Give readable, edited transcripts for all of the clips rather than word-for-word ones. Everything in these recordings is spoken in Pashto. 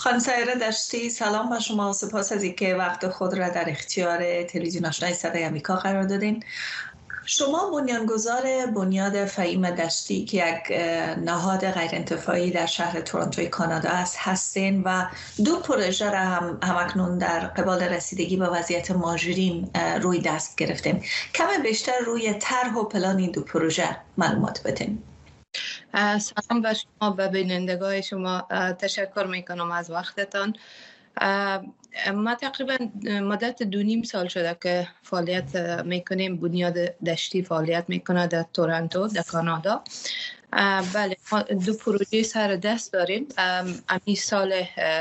خانم سایره دشتی، سلام با شما و سپاس از اینکه وقت خود را در اختیار تلویزیون آشنای صدای آمریکا قرار دادین. شما بنیانگذار بنیاد فهیم دشتی که یک نهاد غیرانتفاعی در شهر تورنتوی کانادا است هستین و دو پروژه را همکنون در قبال رسیدگی به وضعیت مهاجرین روی دست گرفتیم. کم بیشتر روی طرح و پلان این دو پروژه معلومات بدین. سلام به شما و بینندگان شما، تشکر میکنم از وقتتان. ما تقریبا مدت 2.5 سال شده که فعالیت میکنیم. بنیاد دشتی فعالیت میکنه در تورنتو در کانادا. بله، ما دو پروژه سر دست داریم. امی سال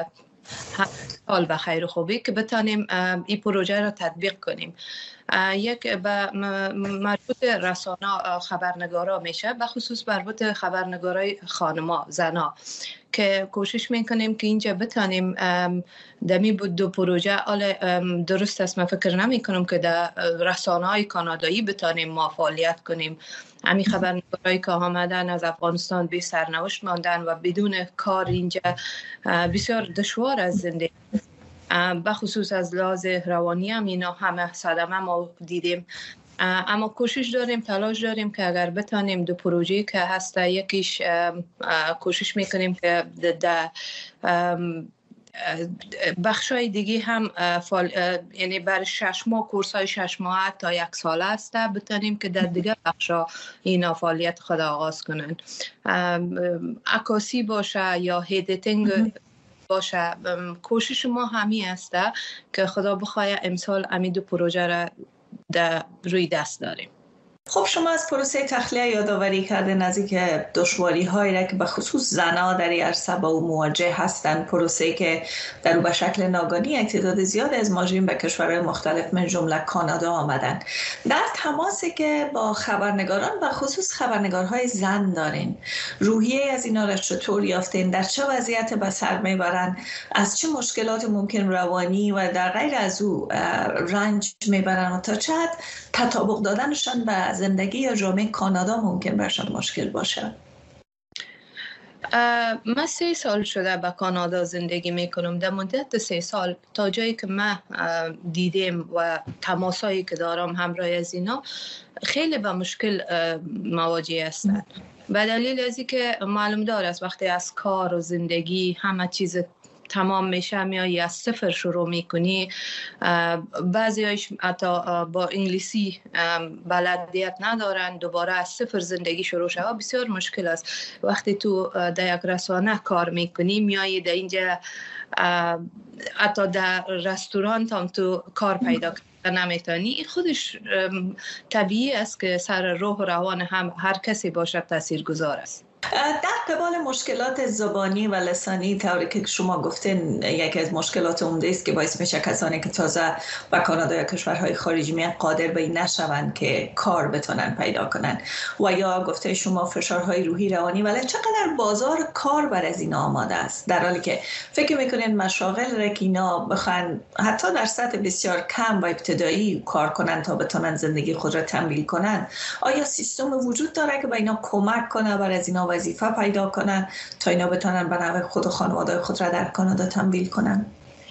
به خیر و خوبی که بتانیم این پروژه را تطبیق کنیم. یک به مربوط رسانه خبرنگارا میشه، به خصوص مربوط خبرنگارای خانما زنا که کوشش میکنیم که اینجا بتانیم دمی بود دو پروژه. درست است، من فکر نمی کنم که در رسانه های کانادایی بتانیم ما فعالیت کنیم. همین خبرنگارایی که آمدن از افغانستان بی سرنوشت ماندن و بدون کار اینجا بسیار دشوار از زندگی، بخصوص از لحاظ روانی هم اینا همه صدمه ما دیدیم. اما کوشش داریم، تلاش داریم که اگر بتانیم دو پروژه که هست، یکیش کوشش میکنیم که بخشای دیگه هم یعنی بر 6 ماه کورسای 6 ماه تا 1 ساله است، بتانیم که در دیگه بخشا اینا فعالیت خود آغاز کنن. عکاسی باشه یا هیدیتینگ باشه، کوشش ما همی است که خدا بخواه امسال امی دو پروژه را در روی دست داریم. خب شما از پروسه تخلیه یادآوری کردین از اینکه دشواری هایی را که به خصوص زنها در این عرصه با او مواجه هستند، پروسه که در او به شکل ناگهانی یک تعداد زیاد از مهاجرین به کشورهای مختلف من جمله کانادا آمدن. در تماسی که با خبرنگاران و خصوص خبرنگارهای زن دارین، روحیه از اینا را چطور یافتین؟ در چه وضعیت به سر میبرن؟ از چه مشکلات ممکن روانی و در غیر از او رنج میبرن و تا چه حد تطابق دادنشان به زندگی یا جامعه کانادا ممکن برشان مشکل باشه؟ من 3 سال شده به کانادا زندگی میکنم. در مدت 3 سال تا جایی که من دیدم و تماسایی که دارم همراه از اینا، خیلی به مشکل مواجه هستند. به دلیل از اینکه معلوم دار است وقتی از کار و زندگی همه چیز تمام میشه، میایی از صفر شروع میکنی. بعضیایش حتی با انگلیسی بلدیت ندارن، دوباره از صفر زندگی شروع شد. بسیار مشکل است. وقتی تو در یک رسانه کار میکنی، میایی در اینجا حتی در رستوران هم تو کار پیدا نمیتونی. خودش طبیعی است که سر روح و روان هر کسی باشد تاثیرگذار است. در قبال مشکلات زبانی و لسانی، طوری که شما گفتین یکی از مشکلات عمده است که باعث میشه کسانی که تازه به کانادا یا کشورهای خارجی میان قادر به این نشوند که کار بتونن پیدا کنن، و یا گفته شما فشارهای روحی روانی. ولی چقدر بازار کار بر از این آماده است، در حالی که فکر میکنین مشاغل را که اینا بخوان حتی در سطح بسیار کم و ابتدایی کار کنن تا بتونن زندگی خود را تمویل کنن؟ آیا سیستم وجود داره که به اینا کمک کنه بر از اینا وظیفه پیدا کنن تا اینا بتونن به نوع خود و خانواده خود را در کانادا تمویل کنن؟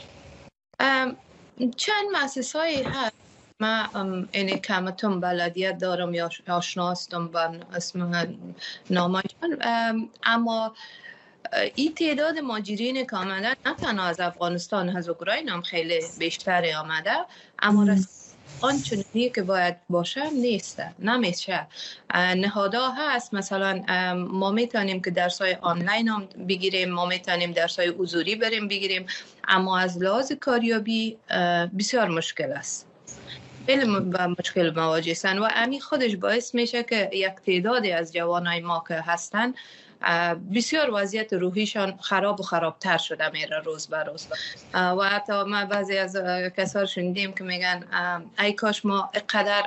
چند مؤسسه‌ای هست. من این کمتون بلدیت دارم یا آشنا هستم با اسم نامشان، اما این تعداد مهاجرین که آمدن نه تنها از افغانستان، از اوکراین هم خیلی بیشتر آمده، اما آنچنانی که باید باشه نیست، نمیشه. نهادها هست، مثلا ما میتونیم که درسای آنلاین هم بگیریم، ما میتونیم درسای حضوری بریم بگیریم، اما از لحاظ کاریابی بسیار مشکل است. خیلی با مشکل مواجه هستند و همین خودش باعث میشه که یک تعدادی از جوانای ما که هستن بسیار وضعیت روحیشان خراب و خرابتر شده میره روز به روز. و حتی ما بعضی از کسا شنیدیم که میگن ای کاش ما اقدر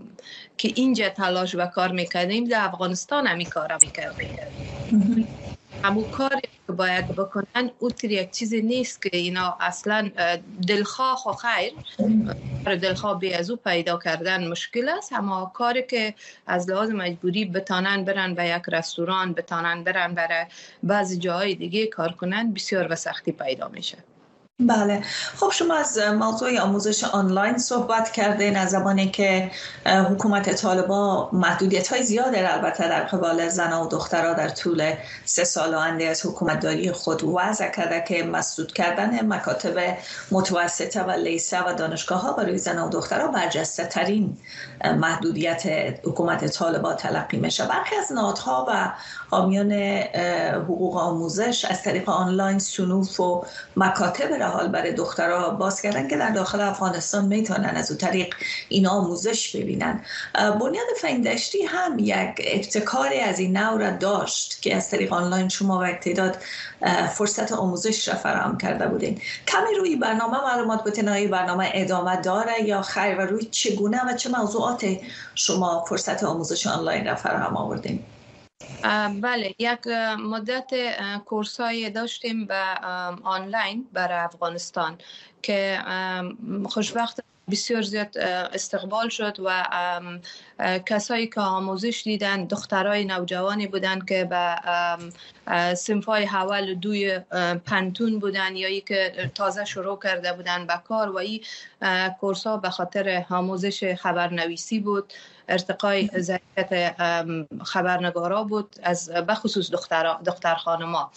که اینجا تلاش و کار میکردیم در افغانستان همی کار میکردیم. همون کاری که باید بکنن اوتر یک چیزی نیست که اینا اصلا دلخواه و خیر دلخواه بی از او پیدا کردن مشکل است، اما کاری که از لحاظ مجبوری بتانن برن به یک رستوران، بتانن برن برای بعضی جاهای دیگه کار کنن، بسیار به سختی پیدا میشه. بله. خب شما از موضوع آموزش آنلاین صحبت کردین، از زمانی که حکومت طالبان محدودیت‌های زیاد البته در قبال زنان و دخترها در طول 3 سال آینده از حکومت داری خود وضع کرده که مسدود کردن مکاتب متوسطه و لیسه و دانشگاه‌ها برای زنان و دخترها برجسته ترین محدودیت حکومت طالبان تلقی میشه. برخی از نهادها و حامیان حقوق آموزش از طریق آنلاین صنوف و مکاتب حال برای دخترها باز کردن که در داخل افغانستان میتونن از اون طریق این آموزش ببینن. بنیاد فین دشتی هم یک ابتکاری از این نوع را داشت که از طریق آنلاین شما و تعداد فرصت آموزش را فراهم کرده بودین. کمی روی برنامه معلومات بتین آیا برنامه ادامه داره یا خیر و روی چگونه و چه موضوعات شما فرصت آموزش آنلاین را فراهم آوردین؟ بله، یک مدت کورسای داشتیم به آنلاین برای افغانستان که خوشبخت بسیار زیاد استقبال شد و کسایی که آموزش دیدن دخترای نوجوانی بودن که به صنفای اول و دوی پنتون بودن یا ای که تازه شروع کرده بودن به کار و این کورسا به خاطر آموزش خبرنویسی بود، ارتقای ظرفیت خبرنگارا بود، از بخصوص دختر خانما.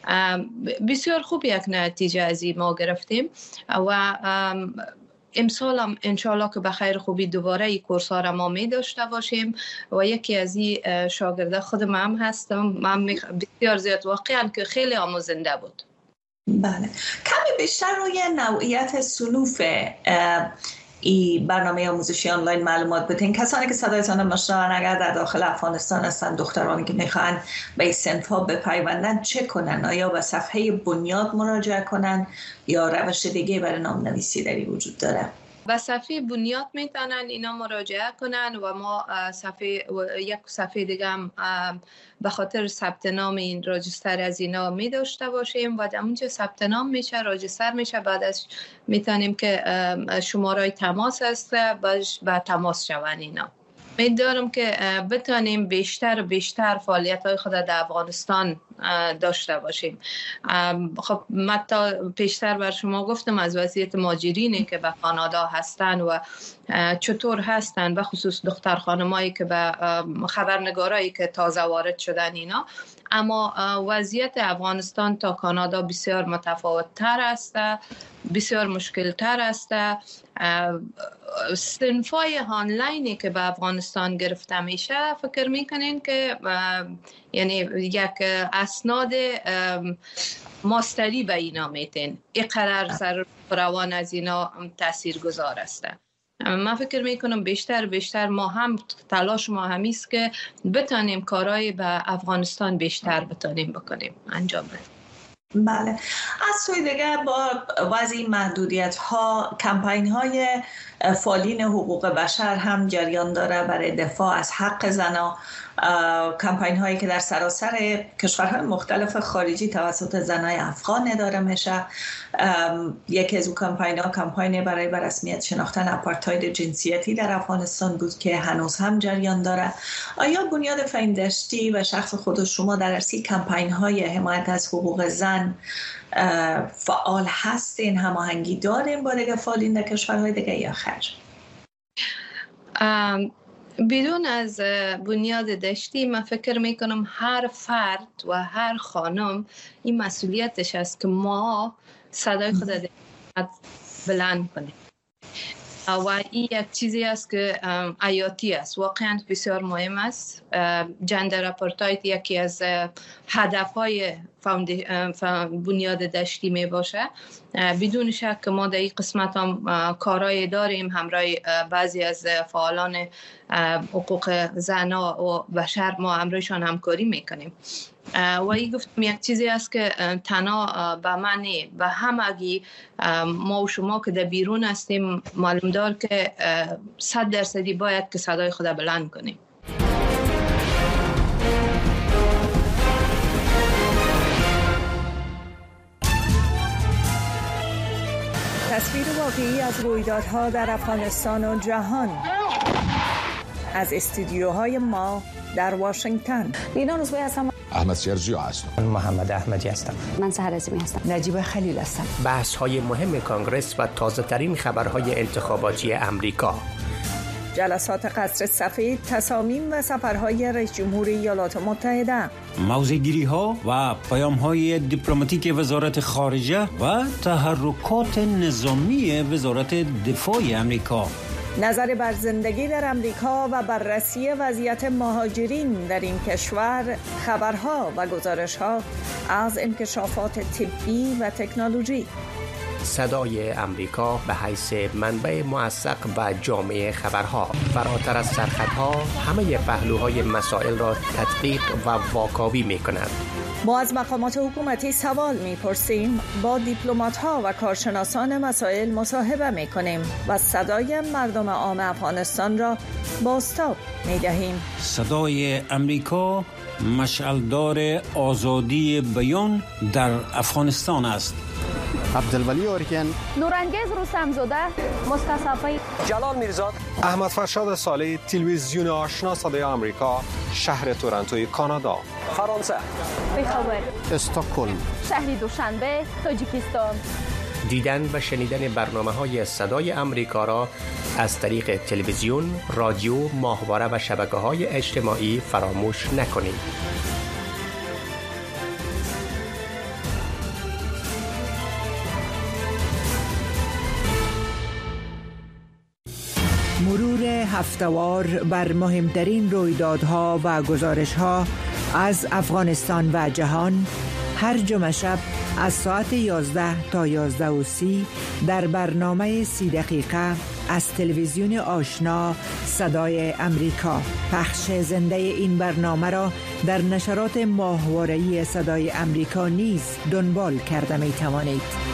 بسیار خوب یک نتیجه از این ما گرفتیم و امسال هم انشاءالله که به خیر خوبی دوباره این کورس ها را ما می داشته باشیم و یکی از این شاگرده خود من هستم. من بسیار زیاد واقعا که خیلی آموزنده بود. بله، کمی بیشتر روی نوعیت صنوف این برنامه آموزشی آنلاین معلومات بدین. کسانی که صدایتان مشنون اگر در داخل افغانستان هستن، دخترانی که میخوان به این صنف‌ها بپیوندن چه کنن؟ آیا به صفحه بنیاد مراجعه کنن یا روش دیگه برای نام‌نویسی داری وجود داره؟ به صفحه بنیاد میتونن اینا مراجعه کنن و ما یک صفحه دیگه هم به خاطر ثبت نام این راجستر از اینا می داشته باشیم و در اونجا ثبت نام میشه، راجستر میشه، بعدش میتونیم که شماره تماس هست با تماس شون اینا. می‌دارم که بتانیم بیشتر فعالیت‌های خود در افغانستان داشته باشیم. خب متا پیشتر بر شما گفتم از وضعیت مهاجرینی که به کانادا هستن و چطور هستن، به خصوص دختر خانمایی که به خبرنگارایی که تازه وارد شدن اینا. اما وضعیت افغانستان تا کانادا بسیار متفاوت تر است، بسیار مشکل تر است. صنفای آنلاینی که به افغانستان گرفته میشه فکر میکنین که یعنی یک اسناد ماستری به اینا میتین، این قرار سر روان از اینا تأثیر گذار است. من فکر میکنم بیشتر ما هم تلاش ما همیست که بتانیم کارهای به افغانستان بیشتر بتانیم بکنیم انجام بدیم. بله، از سوی دیگه با وضع محدودیت ها کمپین های فعالین حقوق بشر هم جریان داره برای دفاع از حق زنان. کمپین هایی که در سراسر کشورهای مختلف خارجی توسط زنای افغان اداره میشه. یکی از اون کمپین ها کمپین برای رسمیت شناختن آپارتاید جنسیتی در افغانستان بود که هنوز هم جریان داره. آیا بنیاد فین دشتی و شخص خود شما در عرصه کمپین های حمایت از حقوق زن فعال هستین، هماهنگی دارین با دیگه فعالین در کشورهای دیگه یا خیر؟ بدون از بنیاد دشتی من فکر میکنم هر فرد و هر خانم این مسئولیتش است که ما صدای خود را بلند کنیم و این یک چیزی است که حیاتی است، واقعا بسیار مهم است. جندر اپارتاید یکی از هدفهای بنیاد دشتی می باشه. بدون شک که ما در این قسمت هم کارهای داریم، همراه بعضی از فعالان حقوق زنا و بشر ما همراهشان همکاری میکنیم و این گفتم یک چیزی است که تنها به معنی و همگی ما و شما که در بیرون هستیم معلوم دار که 100% باید که صدای خود بلند کنیم. تصویر واقعی از رویدادها در افغانستان و جهان از استودیوهای ما در واشنگتن. لینا نوزبایی هستم. احمد شیرجیو هستم. من محمد احمدی هستم. من سحر عظیمی هستم. نجیب خلیل هستم. بحث‌های مهم کانگرس و تازه‌ترین خبرهای انتخاباتی امریکا. جلسات قصر سفید، تصامیم و سفرهای رئیس جمهور ایالات متحده. موضع‌گیری‌ها و پیام‌های دیپلماتیک وزارت خارجه و تحرکات نظامی وزارت دفاع امریکا. نظر بر زندگی در امریکا و بررسی وضعیت مهاجرین در این کشور، خبرها و گزارش‌ها از انکشافات طبی و تکنولوژی. صدای امریکا به حیث منبع موثق و جامع خبرها، فراتر از سرحدها همه پهلوهای مسائل را تدقیق و واکاوی می‌کند. ما از مقامات حکومتی سوال می‌پرسیم، با دیپلمات‌ها و کارشناسان مسائل مصاحبه می‌کنیم و صدای مردم عام افغانستان را بازتاب می‌دهیم. صدای امریکا مشعلدار آزادی بیان در افغانستان است. عبدالولی اورکن، نورانگیز رستمزاده، مصطفی جلال میرزاد، احمد فرشاد صالح، تلویزیون آشنا صدای آمریکا، شهر تورنتوی کانادا. فرانسه، بخبر، استکهلم، شهر دوشنبه، تاجیکستان. دیدن و شنیدن برنامه‌های صدای امریکا را از طریق تلویزیون، رادیو، ماهواره و شبکه‌های اجتماعی فراموش نکنید. مرور هفته‌وار بر مهمترین رویدادها و گزارش‌ها از افغانستان و جهان هر جمعه شب از ساعت 11 تا 11:30 در برنامه 30 دقیقه از تلویزیون آشنا صدای امریکا. پخش زنده این برنامه را در نشرات ماهواره‌ای صدای امریکا نیز دنبال کرده می توانید.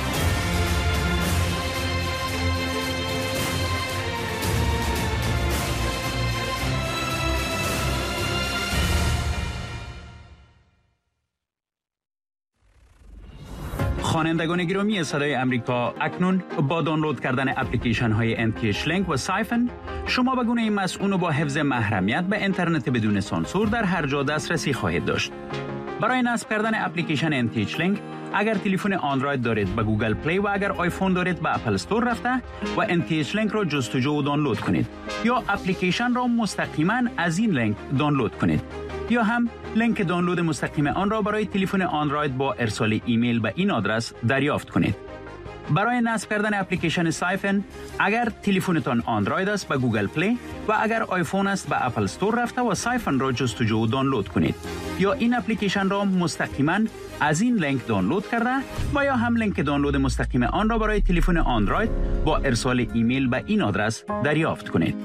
خوانندگان گرامی صدای امریکا، اکنون با دانلود کردن اپلیکیشن های NTH Link و سایفن شما به گونه مسئول با حفظ محرمیت به اینترنت بدون سانسور در هر جا دسترسی خواهید داشت. برای نصب کردن اپلیکیشن NTH Link اگر تلفن اندروید دارید به گوگل پلی و اگر آیفون دارید به اپل استور رفته و NTH Link را جستجو و دانلود کنید یا اپلیکیشن را مستقیما از این لینک دانلود کنید یا هم لینک دانلود مستقیم آن را برای تلفن اندروید با ارسال ایمیل به این آدرس دریافت کنید. برای نصب کردن اپلیکیشن سایفن اگر تلفنتان اندروید است به گوگل پلی و اگر آیفون است به اپل استور رفته و سایفن را جستجو و دانلود کنید یا این اپلیکیشن را مستقیما از این لینک دانلود کرده و یا هم لینک دانلود مستقیم آن را برای تلفن اندروید با ارسال ایمیل به این آدرس دریافت کنید.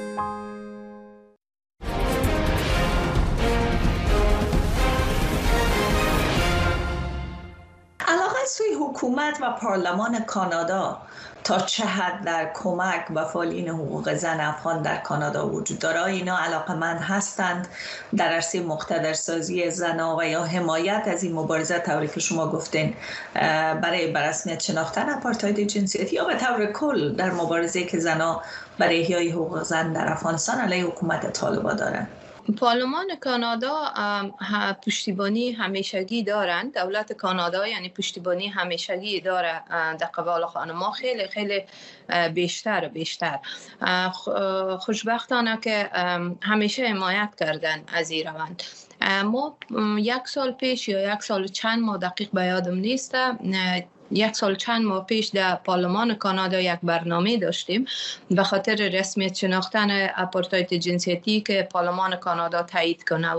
سوی حکومت و پارلمان کانادا تا چه حد در کمک و فعالین حقوق زن افغان در کانادا وجود داره؟ اینا علاقه‌مند هستند در عرصه مقتدرسازی زن‌ها و یا حمایت از این مبارزه طوری که شما گفتین برای بررسمیت شناختن آپارتاید جنسیتی یا به طور کل در مبارزه که زن‌ها برای احیای حقوق زن در افغانستان علیه حکومت طالبان دارن؟ پارلمان کانادا پشتیبانی همیشگی دارند. دولت کانادا یعنی پشتیبانی همیشگی داره در قبال خانم‌ها خیلی خیلی بیشتر. خوشبختانه که همیشه حمایت کردن از این روند. ما 1 سال پیش یا 1 سال چند ماه دقیق به یادم نیست، 1 سال چند ماه پیش در پارلمان کانادا یک برنامه داشتیم به خاطر رسمیت شناختن آپارتاید جنسیتی که پارلمان کانادا تایید کنه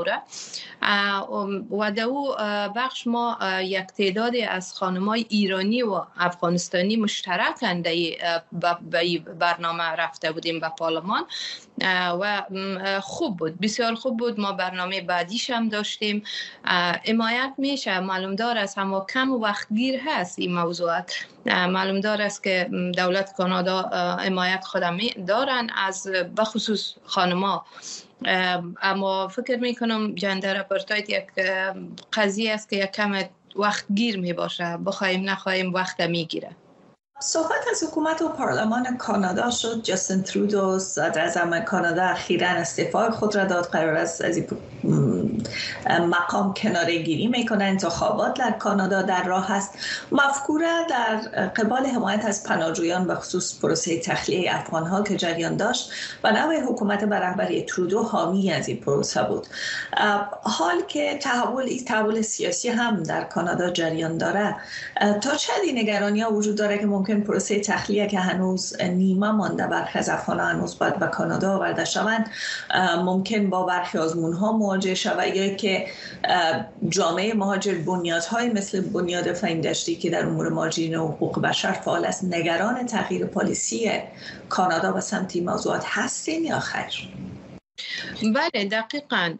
و در او بخش ما یک تعدادی از خانم‌های ایرانی و افغانستانی مشترکاً به این برنامه رفته بودیم به پارلمان و خوب بود، بسیار خوب بود. ما برنامه بعدیش هم داشتیم. حمایت میشه، معلوم دار است، اما کم وقتگیر هست این موضوعات. معلوم دار است که دولت کانادا حمایت خودم دارن از بخصوص خانم‌ها، اما فکر میکنم جندر آپارتاید یک قضیه است که یک کم وقت گیر می باشه، بخوایم نخواهیم وقت میگیره. صحبت از حکومت و پارلمان کانادا شد. جاستین ترودو صدراعظم کانادا اخیراً استعفای خود را داد. قرار است از این مقام کناره‌گیری میکنه. انتخابات در کانادا در راه است. مفکوره در قبال حمایت از پناهجویان به خصوص پروسه تخلیه افغانها که جریان داشت و نوع حکومت به رهبری ترودو حامی از این پروسه بود. حال که تحول سیاسی هم در کانادا جریان داره، تا چه حدی نگرانی‌ها وجود داره که ممکن پروسه تخلیه که هنوز نیمه مانده برخی از افغان‌ها هنوز باید به کانادا آورده شوند ممکن با برخی آزمون‌ها مواجه شود، یا که جامعه مهاجر بنیادهای مثل بنیاد فهیم دشتی که در امور مهاجرین و حقوق بشر فعال است نگران تغییر پالیسی کانادا به سمت این موضوعات هستین یا خیر؟ بله دقیقاً.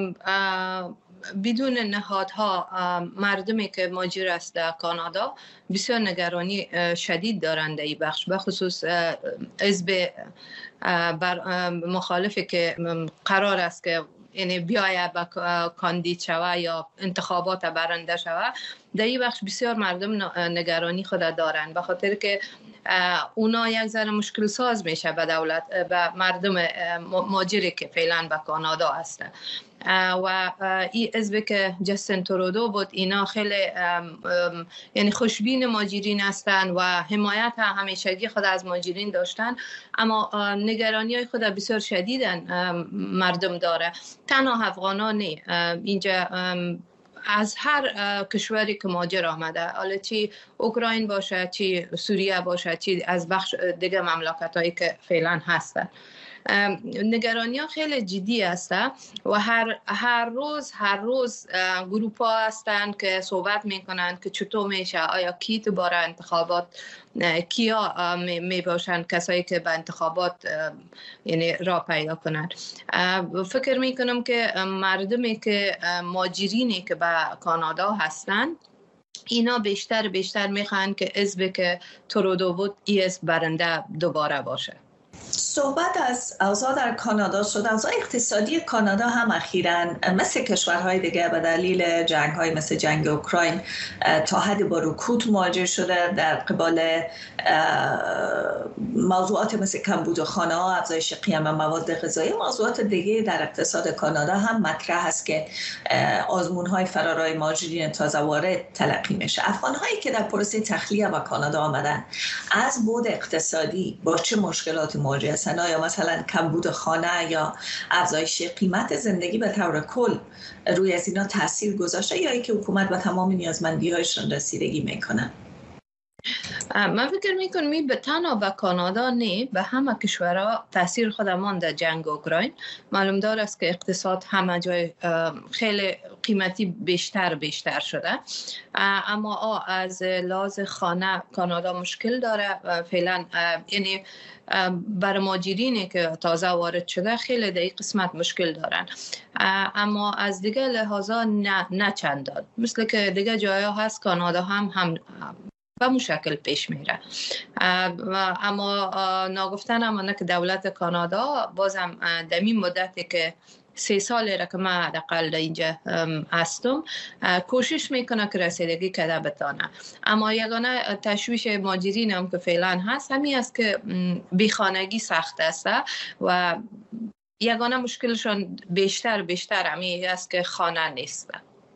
بدون نهادها مردمی که مهاجر است در کانادا بسیار نگرانی شدید دارند این بخش، به خصوص حزب مخالفی که قرار است که یعنی بیاید به کاندید شود یا انتخابات برنده شود. در این بخش بسیار مردم نگرانی خود دارند، به خاطر که اونا یک ذره مشکل ساز میشه به دولت، به مردم مهاجری که فعلا به کانادا هستند. و این حزب که جاستین ترودو بود اینا خیلی یعنی خوشبین مهاجرین هستند و حمایت همیشگی خود از مهاجرین داشتن، اما نگرانی های خود بسیار شدیدن مردم داره. تنها افغانان نه، اینجا از هر کشوری که مهاجر آمده، حالا چی اوکراین باشه، چی سوریه باشه، چی از بخش دیگه مملکت هایی که فعلا هستن، نگرانی ها خیلی جدی هستند و هر روز گروپ ها هستند که صحبت میکنند که چطور میشه، آیا کی تو باره انتخابات، کیا می باشند کسایی که به انتخابات یعنی راه پیدا کنند. فکر میکنم که مردمی که مهاجرینی که به کانادا هستند اینا بیشتر میخوان که حزبی که ترودو بود ای حزب برنده دوباره باشه. صحبت از اوضاع در کانادا شد. اوضاع اقتصادی کانادا هم اخیراً مثل کشورهای دیگه به دلیل جنگ‌های مثل جنگ اوکراین تا حدی با رکود مواجه شده. در قبال موضوعات مثل کمبود خانه‌ها، افزایش قیمت مواد غذایی، موضوعات دیگه در اقتصاد کانادا هم مطرح است که آزمون‌های فرارای مهاجرین تازه وارد تلقی میشه. افغان‌هایی که در پروسه تخلیه به کانادا آمدن از بعد اقتصادی با چه مشکلاتی مواجه هستند؟ آیا مثلا کمبود خانه یا افزایش قیمت زندگی به طور کل روی از اینا تاثیر گذاشته یا اینکه حکومت به تمام نیازمندی‌هایشان رسیدگی میکنه؟ من فکر میکنم به تنها به کانادا نه، به همه کشورها تاثیر خودمان در جنگ اوکراین. معلوم دار است که اقتصاد همه جای خیلی قیمتی بیشتر شده، اما از لحاظ خانه کانادا مشکل داره فعلا. یعنی برای مهاجرینی که تازه وارد شده خیلی در این قسمت مشکل دارن، اما از دیگه لحاظا نه چندان. مثل که دیگه جایا هست کانادا هم به مشکل پیش میره. اما ناگفتن همانه که دولت کانادا بازم در این مدتی که 3 سالی را که من حداقل اینجا هستم کوشش میکنه که رسیدگی کرده بتانه. اما یگانه تشویش مهاجرین هم که فعلا هست همین است که بیخانگی سخت است و یگانه مشکلشون بیشتر همین است که خانه نیست.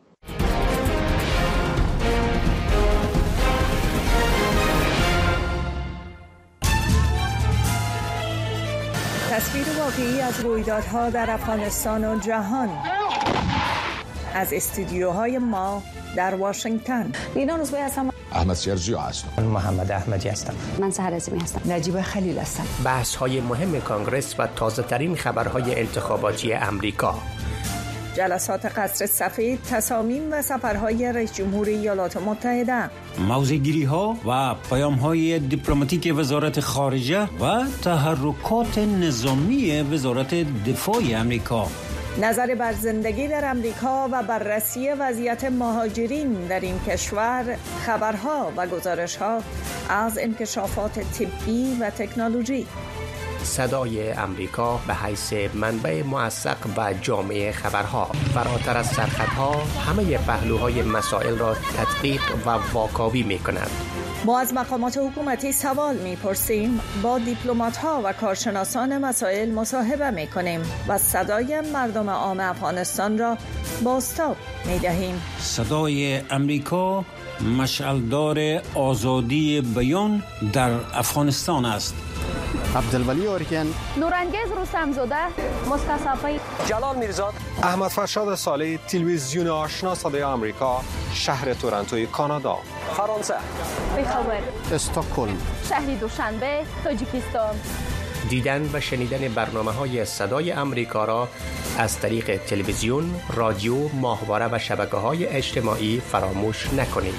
تصویر واقعی از رویدادها در افغانستان و جهان از استودیوهای ما در واشنگتن. لینا روزبه هستم. احمد سیرجی هستم. من محمد احمدی هستم. من سحر عظیمی هستم. نجیب خلیل هستم. بحث های مهم کانگرس و تازه ترین خبرهای انتخاباتی امریکا، جلسات قصر سفید، تصامیم و سفرهای رئیس جمهوری ایالات متحده، موضع‌گیری ها و پیام های دیپلماتیک وزارت خارجه و تحرکات نظامی وزارت دفاع امریکا، نظر بر زندگی در امریکا و بررسی وضعیت مهاجرین در این کشور، خبرها و گزارش‌ها از انکشافات طبی و تکنولوژی. صدای امریکا به حیث منبع موثق و جامع خبرها، فراتر از سرخطها همه پهلوهای مسائل را تدقیق و واکاوی می کند. ما از مقامات حکومتی سوال می‌پرسیم، با دیپلمات‌ها و کارشناسان مسائل مصاحبه می‌کنیم و صدای مردم عام افغانستان را بازتاب می‌دهیم. صدای امریکا مشعلدار آزادی بیان در افغانستان است. عبدالولی اورکن، نورانگیز رستمزاده، مستصفی جلال میرزاد، احمد فرشاد صالح، تلویزیون آشنا صدای آمریکا، شهر تورنتوی کانادا. فرانسه، بخبر، استکهلم، شهر دوشنبه، تاجیکستان. دیدن و شنیدن برنامه‌های صدای آمریکا را از طریق تلویزیون، رادیو، ماهواره و شبکه‌های اجتماعی فراموش نکنید.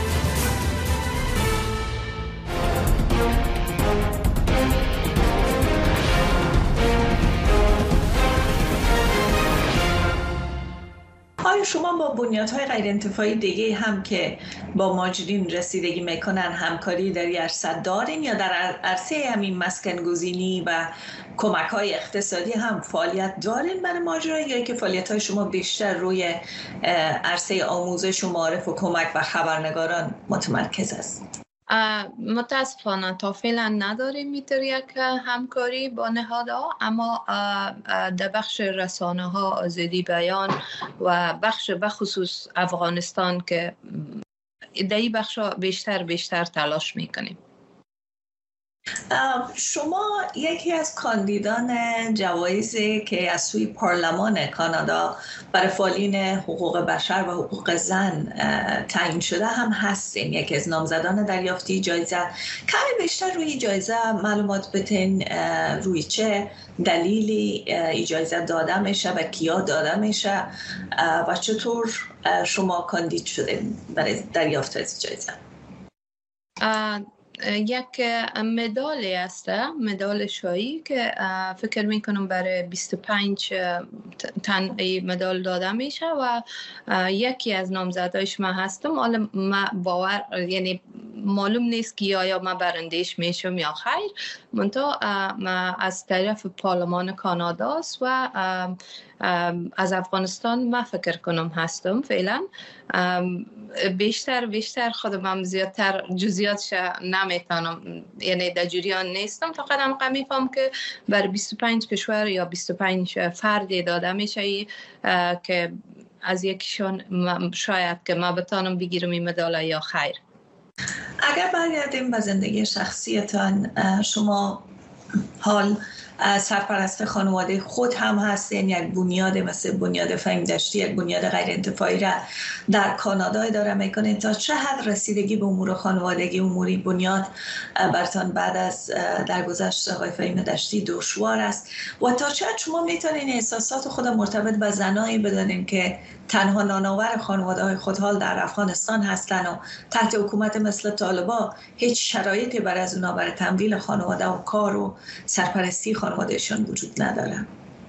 آیا شما با بنیادهای غیر انتفاعی دیگه هم که با مهاجرین رسیدگی میکنن همکاری در این عرصه دارین یا در عرصه همین مسکن گزینی و کمک های اقتصادی هم فعالیت دارین برای مهاجرین، یا که فعالیت های شما بیشتر روی عرصه آموزش و معارف و کمک و خبرنگاران متمرکز است؟ متاسفانه تا فعلا نداریم میتر یک همکاری با نهادها، اما در بخش رسانه ها، آزادی بیان و بخش بخصوص افغانستان که در این بخش بیشتر تلاش میکنیم. شما یکی از کاندیدان جوایزی که از سوی پارلمان کانادا برای فعالین حقوق بشر و حقوق زن تعیین شده هم هستین. یکی از نامزدان دریافتی جایزه. کمی بیشتر روی جایزه معلومات بتین، روی چه دلیلی این جایزه داده میشه و کیا داده میشه و چطور شما کاندید شدین برای دریافت از جایزه؟ یک مدالی است، مدال شایی که فکر میکنم برای 25 تن مدال داده میشه و یکی از نامزدایش من هستم. حالا یعنی معلوم نیست که آیا من برندهش میشم یا خیر، منتها از طرف پارلمان کاناداست و از افغانستان من فکر کنم هستم. فعلا بیشتر خودم هم زیادتر جزئیاتش نمیتونم، یعنی در جریان نیستم. فقط هم میفهم که بر 25 کشور یا 25 فردی داده میشه که از یکیشون شاید که ما بتونم بگیرم این مدال یا خیر. اگر برگردیم به زندگی شخصیتان، شما حال سرپرست خانواده خود هم هستین، یک بنیاد مثل بنیاد فهیم دشتی، یک بنیاد غیر انتفاعی را در کانادا اداره میکنین. تا چه حد رسیدگی به امور خانوادگی، اموری بنیاد برتان بعد از درگذشت آقای فهیم دشتی دشوار است و تا چه حد شما میتونین احساسات خود مرتبط به زنایی بدانین که تنها نانآور خانواده های خود حال در افغانستان هستن و تحت حکومت مثل طالبا هیچ شرایطی برای از اونا برای تمویل خانواده و کار و سرپرستی خانوادهشان وجود نداره؟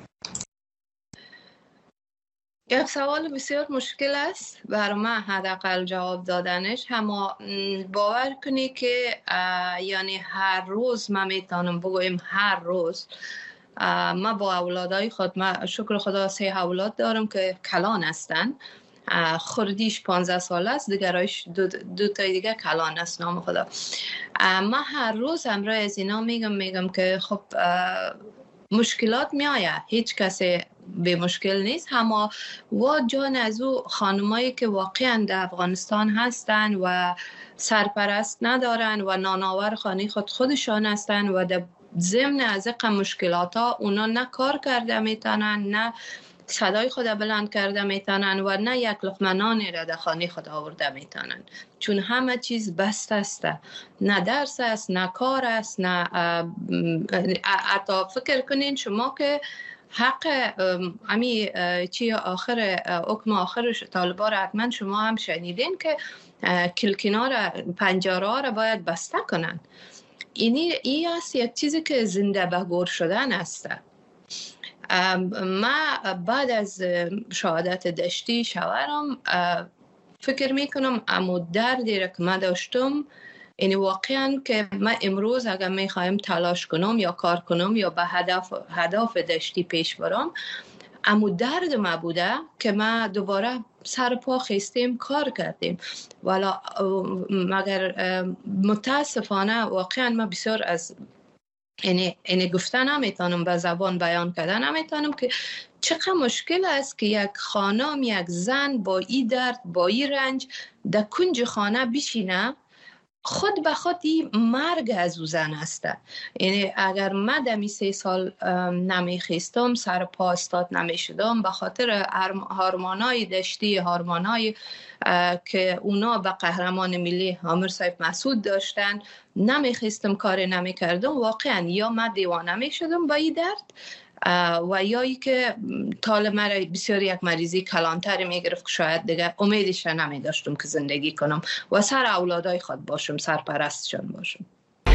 یک سوال بسیار مشکل است برای من حداقل جواب دادنش. اما باور کنی که یعنی هر روز من میتونم بگویم هر روز ما با اولادای خود، من شکر خدا 3 اولاد دارم که کلان هستن. خردیش 15 سال است، دیگرایش دو تا دیگه کلان است نام خدا. من هر روز همراه از اینا میگم که خب مشکلات میآید، هیچ کسی به مشکل نیست، اما و جان از او خانمایی که واقعا در افغانستان هستن و سرپرست ندارن و نانآور خانه خودشان هستن و در ضمن از مشکلات ها اونا نه کار کرده میتونن، نه صدای خود بلند کرده میتونن و نه یک لقمه نانی را در خانه خود آورده میتونن، چون همه چیز بسته است. نه درس است، نه کار است، نه حتی فکر کنین شما که حق امی چی آخر حکم آخرش طالبا را حتما شما هم شنیدین که کلکینا را، پنجره ها را باید بسته کنن. این است یک چیزی که زنده به گور شدن است. ما بعد از شهادت دشتی شوهرم فکر میکنم امو دردی را که من داشتم، یعنی واقعا که من امروز اگر میخوایم تلاش کنم یا کار کنم یا به هدف دشتی پیش برم، امو درد ما بوده که ما دوباره سر پا خیستیم کار کردیم. والا مگر متاسفانه واقعا ما بسیار از اینه گفتن نمیتونم، به زبان بیان کردن نمیتونم که چقدر مشکل است که یک خانم، یک زن با این درد، با این رنج در کنج خانه بشینه، خود به خود این مرگ از او زن است. یعنی اگر من دمی 3 سال نمیخیستم، سر پا استاد نمیشدم به خاطر هورمونای دشتی، هورمونای که اونا به قهرمان ملی عامر سیف مسعود داشتن، نمیخیستم، کار نمیکردم، واقعا یا من دیوانه میشدم با این درد و یا ای که طال مرا بسیار یک مریضی کلانتر میگرفت که شاید دیگه امیدش نمی داشتم که زندگی کنم و سر اولادای خود باشم، سرپرستشان باشم.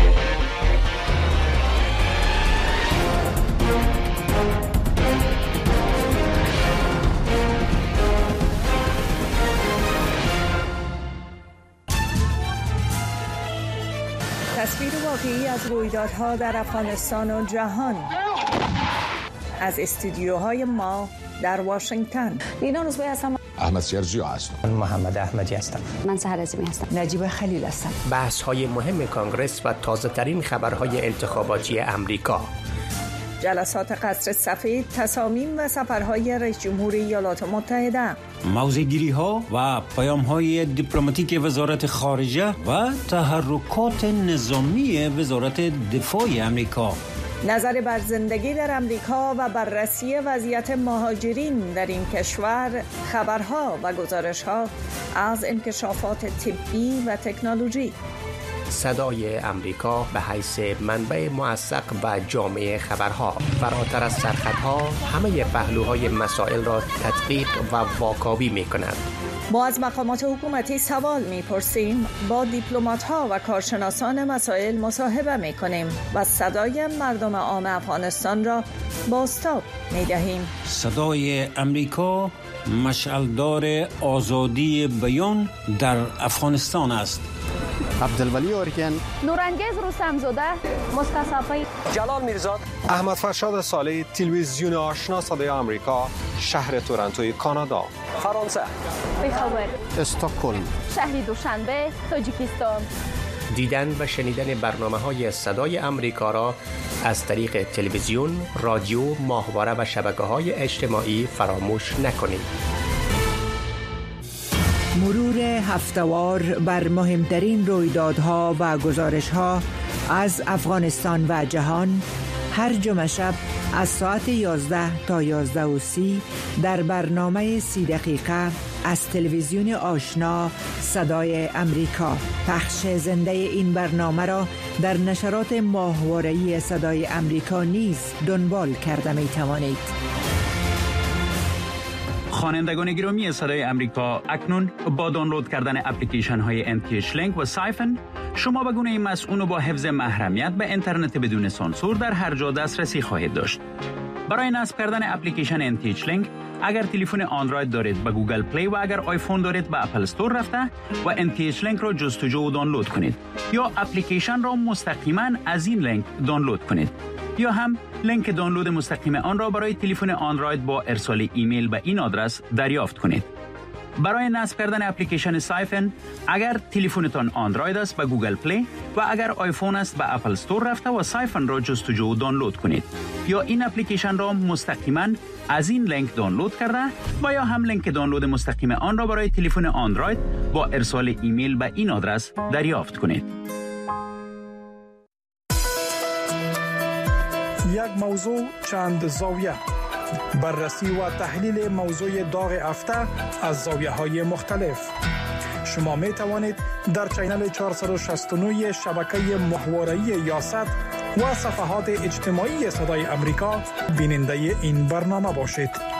تصویر واقعی از رویدادها در افغانستان و جهان از استودیوهای ما در واشنگتن. لینا نوزبایی هستم. احمد سیرجی هستم. من محمد احمدی هستم. من سحر عظیمی هستم. نجیب خلیل هستم. بحث های مهم کانگرس و تازه ترین خبرهای انتخاباتی امریکا. جلسات قصر سفید، تصامیم و سفرهای رئیس جمهور ایالات متحده. موضع‌گیری ها و پیام های دیپلماتیک وزارت خارجه و تحرکات نظامی وزارت دفاع امریکا. نظر بر زندگی در امریکا و بررسی وضعیت مهاجرین در این کشور، خبرها و گزارش‌ها از انکشافات طبی و تکنولوژی. صدای امریکا به حیث منبع موثق و جامع خبرها، فراتر از سرخطها همه پهلوهای مسائل را تدقیق و واکاوی می‌کند. ما از مقامات حکومتی سوال می‌پرسیم، با دیپلمات‌ها و کارشناسان مسائل مصاحبه می‌کنیم و صدای مردم عام افغانستان را بازتاب می‌دهیم. صدای امریکا مشعلدار آزادی بیان در افغانستان است. عبدالولی اورکن، نورانگیز رستمزاده، مصطفی جلال میرزاد، احمد فرشاد صالح، تلویزیون آشنا صدای آمریکا، شهر تورنتوی کانادا. فرانسه، بخبر، استکهلم، شهر دوشنبه، تاجیکستان. دیدن و شنیدن برنامه‌های صدای امریکا را از طریق تلویزیون، رادیو، ماهواره و شبکه‌های اجتماعی فراموش نکنید. مرور هفته‌وار بر مهمترین رویدادها و گزارش‌ها از افغانستان و جهان، هر جمعه شب از ساعت 11 تا 11:30 در برنامه 30 دقیقه از تلویزیون آشنا صدای امریکا. پخش زنده این برنامه را در نشرات ماهواره‌ای صدای امریکا نیز دنبال کرده می توانید. خوانندگان گرامی صدای امریکا، اکنون با دانلود کردن اپلیکیشن های NTH Link و سایفن شما به گونه مسئول با حفظ محرمیت به اینترنت بدون سانسور در هر جا دسترسی خواهید داشت. برای نصب کردن اپلیکیشن NTH Link اگر تلفن اندروید دارید به گوگل پلی و اگر آیفون دارید به اپل استور رفته و NTH Link را جستجو و دانلود کنید یا اپلیکیشن را مستقیما از این لینک دانلود کنید یا هم لینک دانلود مستقیم آن را برای تلفن اندروید با ارسال ایمیل به این آدرس دریافت کنید. برای نصب کردن اپلیکیشن سایفن اگر تلفنتان اندروید است به گوگل پلی و اگر آیفون است به اپل استور رفته و سایفن را جستجو و دانلود کنید یا این اپلیکیشن را مستقیما از این لینک دانلود کرده و یا هم لینک دانلود مستقیم آن را برای تلفن اندروید با ارسال ایمیل به این آدرس دریافت کنید. یک موضوع چند زاویه، بررسی و تحلیل موضوع داغ هفته از زاویه‌های مختلف. شما می توانید در چینل 469 شبکه ماهواره‌ای یاست و صفحات اجتماعی صدای امریکا بیننده این برنامه باشید.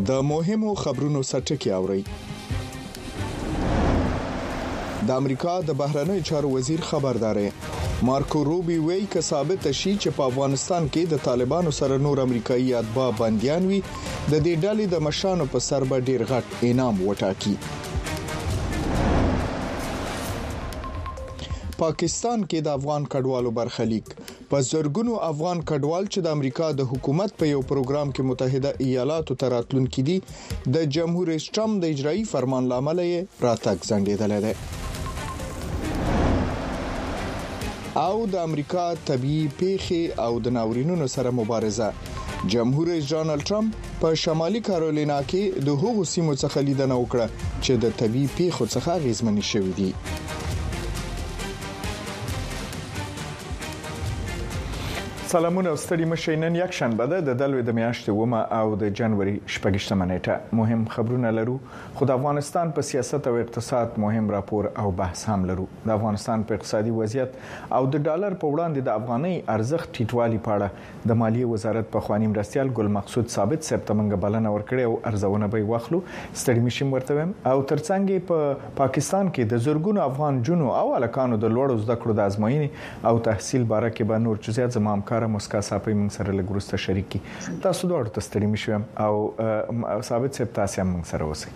د مهمو خبرونو سرټکی اوري. د امریکا د بهرنیو چارو وزیر خبرداري مارکو روبي وی که ثابت شي چې په افغانستان کې د طالبانو سره نور امریکایي اتباع بنديان وي د دې ډلې د مشرانو په سر به ډیر غټ انعام وټاکي. پاکستان کې د افغان کډوالو برخلیک په زرګونو افغان کډوال چې د امریکا د حکومت په یو پروګرام کې متحده ایالاتو ته راتلونکي دي د جمهور رئیس ټرمپ د اجرایي فرمان لامل یې راتګ ځنډېدل دي. او د امریکا طبي پیښې او د ناورینونو سره مبارزه. جمهور رئیس ډانلډ ټرمپ په شمالي کارولینا کې د هغو سیمو څخه لیدنه وکړه چې د طبي پیښو څخه غیزمنې شوې دي. سلامونه ستړي مشه نن یک شنبه ده د دلوي د میاشتې ومه او د جنوري 28 نیټه مهم خبرونه لرو. خو د افغانستان په سیاست او اقتصاد مهم راپور او بحث هم لرو. د افغانستان په اقتصادي وضعیت او د ډالر په وړاندې د افغاني ارزښت ټیټوالي په اړه د مالیې وزارت په خواني مرستيال ګل مقصود ثابت سپتمبر بلنه ورکړې او ارزونه به واخلو. ستړي مشم ورته او ترڅنګ په پاکستان کې د زورګونو افغان جنو او الکانو د لوړو زده کړو د ازموینې او تحصیل باره کې به نور جزئیات زمام مسکا صاحب موږ سره لګورسته شریکي. تاسو دوه ورته ستړي مشم او ثابت صاحب تاسو هم موږ سره اوسئ.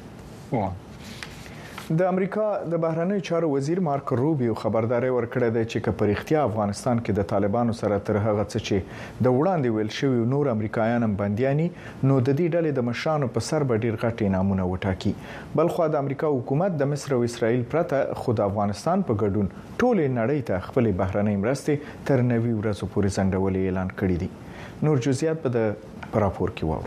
د امریکا د بهرنیو چارو وزیر مارکو روبیو خبرداري ورکړه ده چې په اړتیا افغانستان کې د طالبانو سره تر هغه څه چې د وړاندې ویل شوی نور امریکایان بندياني نو د دې ډلې د مشرانو په سر به ډیر غټ انعامونه وټاکي. بلخو د امریکا حکومت د مصر او اسرائیل پرته خود افغانستان په ګډون ټول نړۍ ته خپل بهرنۍ مرستې تر 90 ورځې پورې ځنډول اعلان کړی دي. نور جزئیات په راپور کې وایو.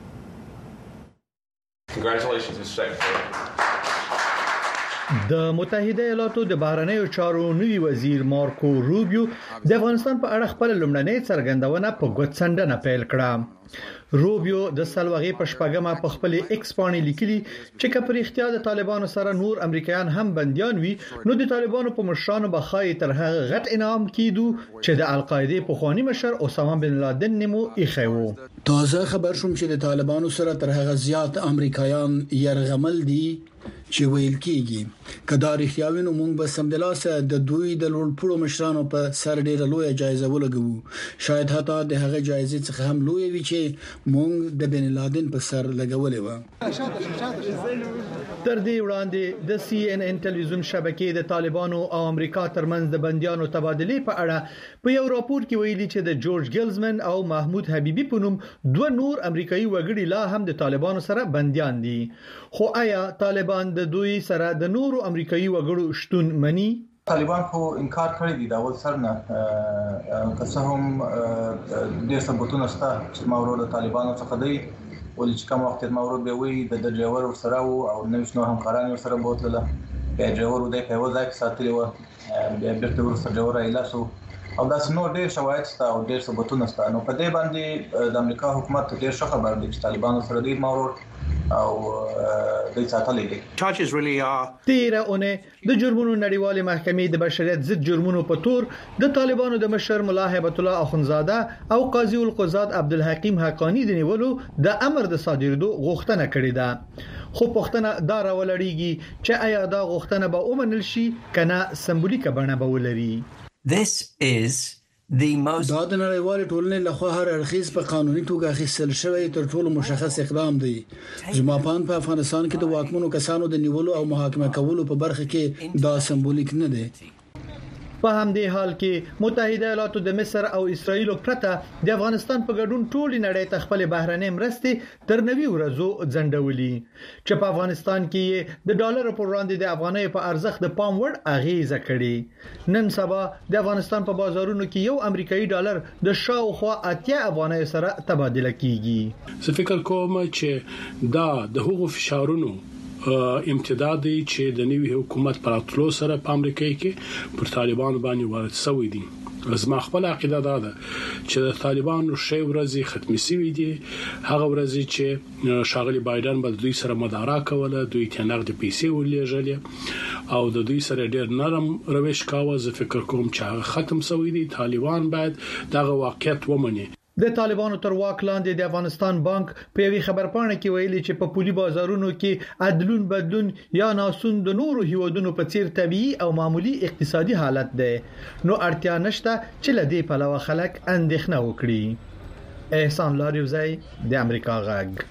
د متحده ایالاتو د بهرنیو چارو نوي وزیر مارکو روبیو د افغانستان په اړه خپل لومړنۍ څرګندونه په ګوتڅنډنه پیل کړه. روبیو د سلوغې په شپږمه په خپل ایکس باندې لیکلي چې کپر اختیار د طالبانو سره نور امریکایان هم بنديان وي نو د طالبانو په مشرانو بخای تر هغه غټ انعام کیدو چې د القاعده په خواني مشر اسامه بن لادن نمو ایخو. تازه خبر شوم چې د طالبانو سره تر هغه زیات امریکایان يرغمل دي چې ویل کیږي کدا رښتیاوینو مونږ به سمدلاسه د دوی د لوړپوړو مشرانو په سر ډیره لوی جایزه ولګو. شاید حتی د هغه جایزې څخه هم لوی وي چې مونږ د بن لادن په سر لګولې و. تر دې وړاندې د CNN ټلویزیون شبکې د طالبانو او امریکا ترمنځ د بنديانو تبادله په اړه په یو راپور کې ویلي چې د جورج ګلزمن او محمود حبیبي په نوم دوه نور امریکایي وګړي لا هم د طالبانو سره بنديان دي. خو آیا طالبان د دوی سره د نورو امریکایي وګړو شتون مني؟ طالبان خو انکار کړی دی دا ول سر نه که څه هم د ثبوتونو سره چې ماورو د طالبانو څخه دی ولې چې کوم وخت ماورو به وي د ډرایور سره او نوښ نور هم قران سره بوتله بیا ډرایور د په وځه کې ساتلی و بیا بیرته ورسره ډرایور ایلاسو او دا نور ډېر شواهد ستا او ډېر ثبوتونه ستا نو په دې باندې د امریکا حکومت ډېر ښه خبر دی چې طالبانو سره دی ماورو او د ساتلې دي. تیره اونۍ د جرمونو نړیوالې محکمې د بشریت ضد جرمونو په تور د طالبانو د مشر ملا هیبت الله اخونزاده او قاضي القضات عبدالحکیم حقانی د نیولو د امر د صادرېدو غوښتنه کړې ده. خو پښتنه دا راولړیږي چې آیا دا غوښتنه به ومنل شي کنه سمبولیکه بڼه به ولري. This is the most دا د نړیوال ټولنې لخوا هر اړخیز په قانوني توګه اخیستل شوی تر ټولو مشخص اقدام دی. ځماپان په افغانستان کې د واکمنو کسانو د نیولو او محاکمه کولو په برخه کې دا سمبولیک نه دی. په همدې حال کې متحده ایالاتو د مصر او اسرائیل پرته د افغانستان په ګډون ټول نړۍ ته خپل بهرنۍ مرستې تر 90 ورځو ځنډولې چې په افغانستان کې د ډالر پر وړاندې د افغانۍ په ارزښت د پام وړ اغیزه کړې. نن سبا د افغانستان په بازارونو کې یو امریکایي ډالر د شاوخوا 80 افغانۍ سره تبادله کیږي. زه فکر کوم چې دا د هغو فشارونو امتداد دی چې د نوي حکومت پر اتلو سره په امریکا کې پر طالبانو باندې وارد شوی دي. زما خپل عقیده دا ده چې د طالبانو شی ورځي ختمي شوی دي. هغه ورځي چې شاغلي بایدن به دوی سره مدارا کوله دوی ته نقد پیسې ولېږلې او د دوی سره ډېر نرم روش کاوه. زه فکر کوم چې هغه ختم شوی دي. طالبان باید دغه واقعیت ومني. د طالبانو تر واک لاندې د افغانستان بانک په یوه خبرپاڼه کې ویلي چې په پولي بازارونو کې عدلون بدلون یا ناسون د نورو هیوادونو په څیر طبيعي او معمولی اقتصادي حالت ده، نو اړتیا نشته چې لدې په لور خلک اندېښنه وکړي. احسان لاریوزی د امریکا غږ.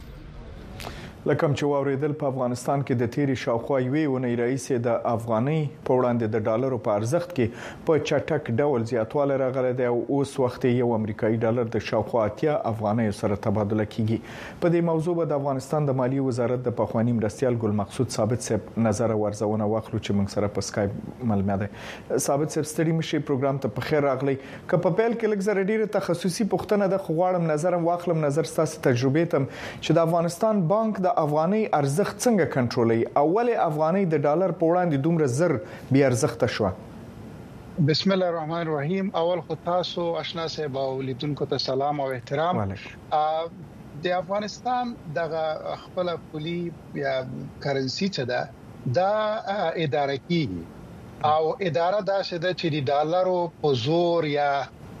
لکه چې واوریدل په افغانستان کې د تیری شاوخوا یوې ونې رئیس د افغاني په وړاندې د ډالرو په ارزښت کې په چټک ډول زیاتوالی راغلی دی او اوس وخت یو امریکایي ډالر د شاوخوا 80 افغانۍ سره تبادله کیږي. په دې موضوع به د افغانستان د مالیې وزارت د پخوانی مرستیال ګل مقصود ثابت صاحب نظر ورزونه واخلو چې موږ سره په اسکایپ ملمه ده. ثابت صاحب ستړي مشي پروګرام ته په خیر راغلی. که په پیل کې لږ زره ډیره تخصصي پوښتنه د غواړم نظر واخلم نظر ستاسو تجربه تم چې د افغانستان بانک د افغاني ارزښت څنګه کنټرولوي؟ اول افغاني د ډالر په وړاندې دومره زر بي ارزښت شو. بسم الله الرحمن الرحیم. اول خو تاسو آشنا صاحب او لیدونکو ته سلام او احترام. د افغانستان دغه خپل پولی یا کرنسی څه ده دا اداره کیږي او اداره دا څه چې د ډالرو په زور یا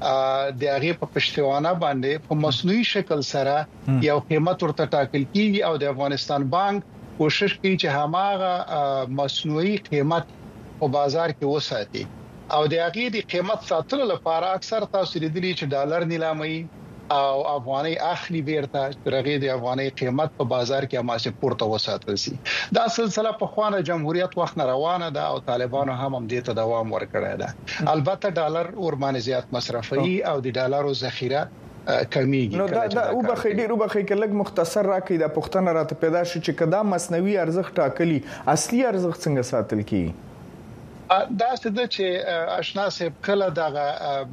د هغه په پښتوانه باندې په مصنوعي شکل سره یو قیمت ورته ټاکل کیږي او د افغانستان بانک کوشش کوي چې هماغه مصنوعي قیمت په بازار کې وساتي او د هغه د قیمت ساتلو لپاره اکثر تاسو لیدلی چې ډالر نیلامي او افغاني اخلي بیرته ترغه د افغاني قیمت په بازار کې اماسه پورته وساتل شي. دا سلسله په خوانه جمهوریت وخت روانه ده او طالبانو هم دې ته دوام ورکړی ده. البته ډالر ورمانه زیات مصرفي او د ډالرو ذخیره کمیږي. نو دا او بخې ډیر وبخې کله مختصر راکې د پښتنه راته پیدا شي چې کدا مصنوعي ارزښت ټاکلي اصلي ارزښت څنګه ساتل کیږي؟ دا څه ده چې آشنا صاحب کله دغه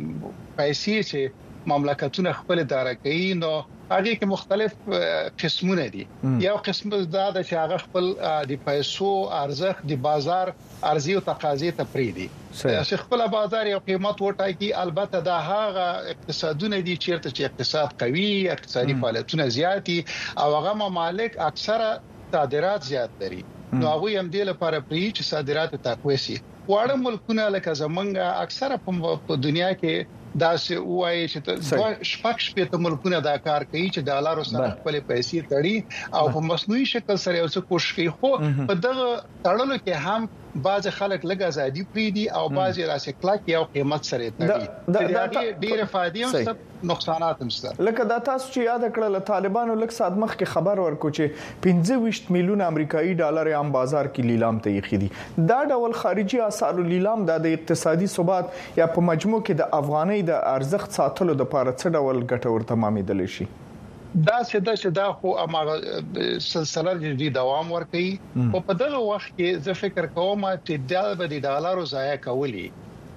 پیسې چې مملکتونه خپل اداره کوي نو هغه کې مختلف قسمونه دي. یو قسم دا د چې هغه خپل د پیسو ارزښت د بازار ارزي او تقاضې ته پریدي چې خپل بازار یو قیمت وټاکي. البته دا هغه اقتصادونه دي چې اقتصاد قوي اقتصادي فعالیتونه زیاتی او هغه ممالک اکثره صادرات زیات لري نو هغه هم د لپاره پری چې صادرات تقویه شي. واړه ملکونه لکه زمونږ اکثره په دنیا کې دا چې وایي چې شپږ ملکونه دا کار کوي چې ډالرو سره خپل پیسې تړي او په مصنوعي شکل سره یو څه کوشش کوي. خو په دغه تړلو کې هم بعض خلک لږ ازادي پریدي او بعض راسه کلاک یو قیمت سره تړي. دا ډیره فائدې او نقصانات هم شته. لکه دا تاسو چې یاد کړل طالبانو لږ سات مخ کې خبر ورکو چې 25 میلیون امریکایي ډالر عام بازار کې لیلام ته یې خېدي. دا ډول خارجي اسعار لیلام د اقتصادي ثبات یا په مجموع کې د افغاني د ارزښت ساتلو د لپاره څه ډول ګټور تمامېدل شي؟ دا چې دا خو امغه سلسله د دوام ورکړي او په دغه وخت کې زه فکر کوم چې د ډالرو ضایع کولی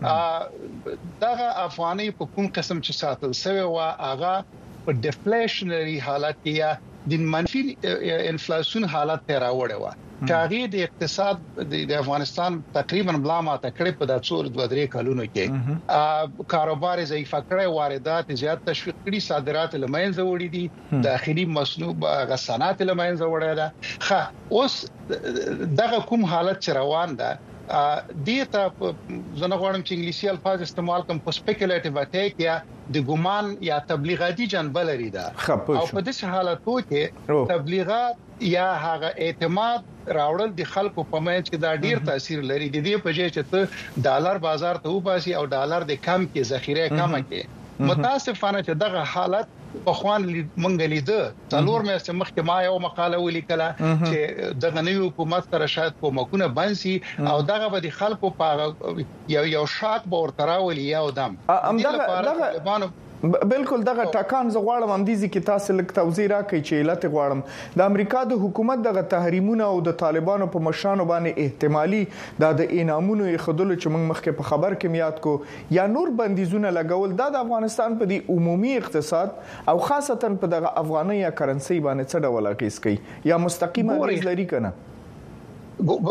دغه افغاني په کوم قسم چې ساتل شوی و هغه په ډیفلیشنري حالت کې د منفي انفلیشن حالت ته راوړی و. چې د اقتصاد د افغانستان تقریبا بلامه تکړه په داتور 2-3 کلونو کې کاروبار ضعیف کړي واردات زیات تشویق کړي صادرات لمنځه وړي دي داخلي مصنوع غصانات لمنځه وړي ده. اوس دغه کوم حالت چې روان ده دیتا زنه غواړم چې انګلیسي الفاظ استعمال کوم په سپیکولیټیو اټیک یا د ګومان یا تبلیغاتي جنبه لري دا او په دې حالاتو کې تبلیغات یا هغه اعتماد راوړل د خلکو په منځ کې دا ډیر تاثیر لري. د دې په ځای چې ته ډالر بازار ته وباسي او ډالر د کم کې ذخیره کم کې متاسفانه چې دغه حالت په خوان مونږ لیده څلور مې مخکې ما یو مقاله ولیکله چې د نوې حکومت سره شاید کومکونه بنسي او دغه به د خلکو په یو شاک به ورتراولي یو دم دغه بالکل دغه ټاکان زغواړم هم دي چې تاسو لک توضیح راکړئ چې علت غواړم د امریکا د حکومت دغه تحریمونه او د طالبانو په مشرانو باندې احتمالي د انعامونو خدل چې موږ مخکې په خبر کې میات کو یا نور بندیزونه لګول د افغانستان په د عمومي اقتصاد او خاصتا په دغه افغاني یا کرنسي باندې څه ډول اغیز کوي یا مستقیم اغیز لري کنه؟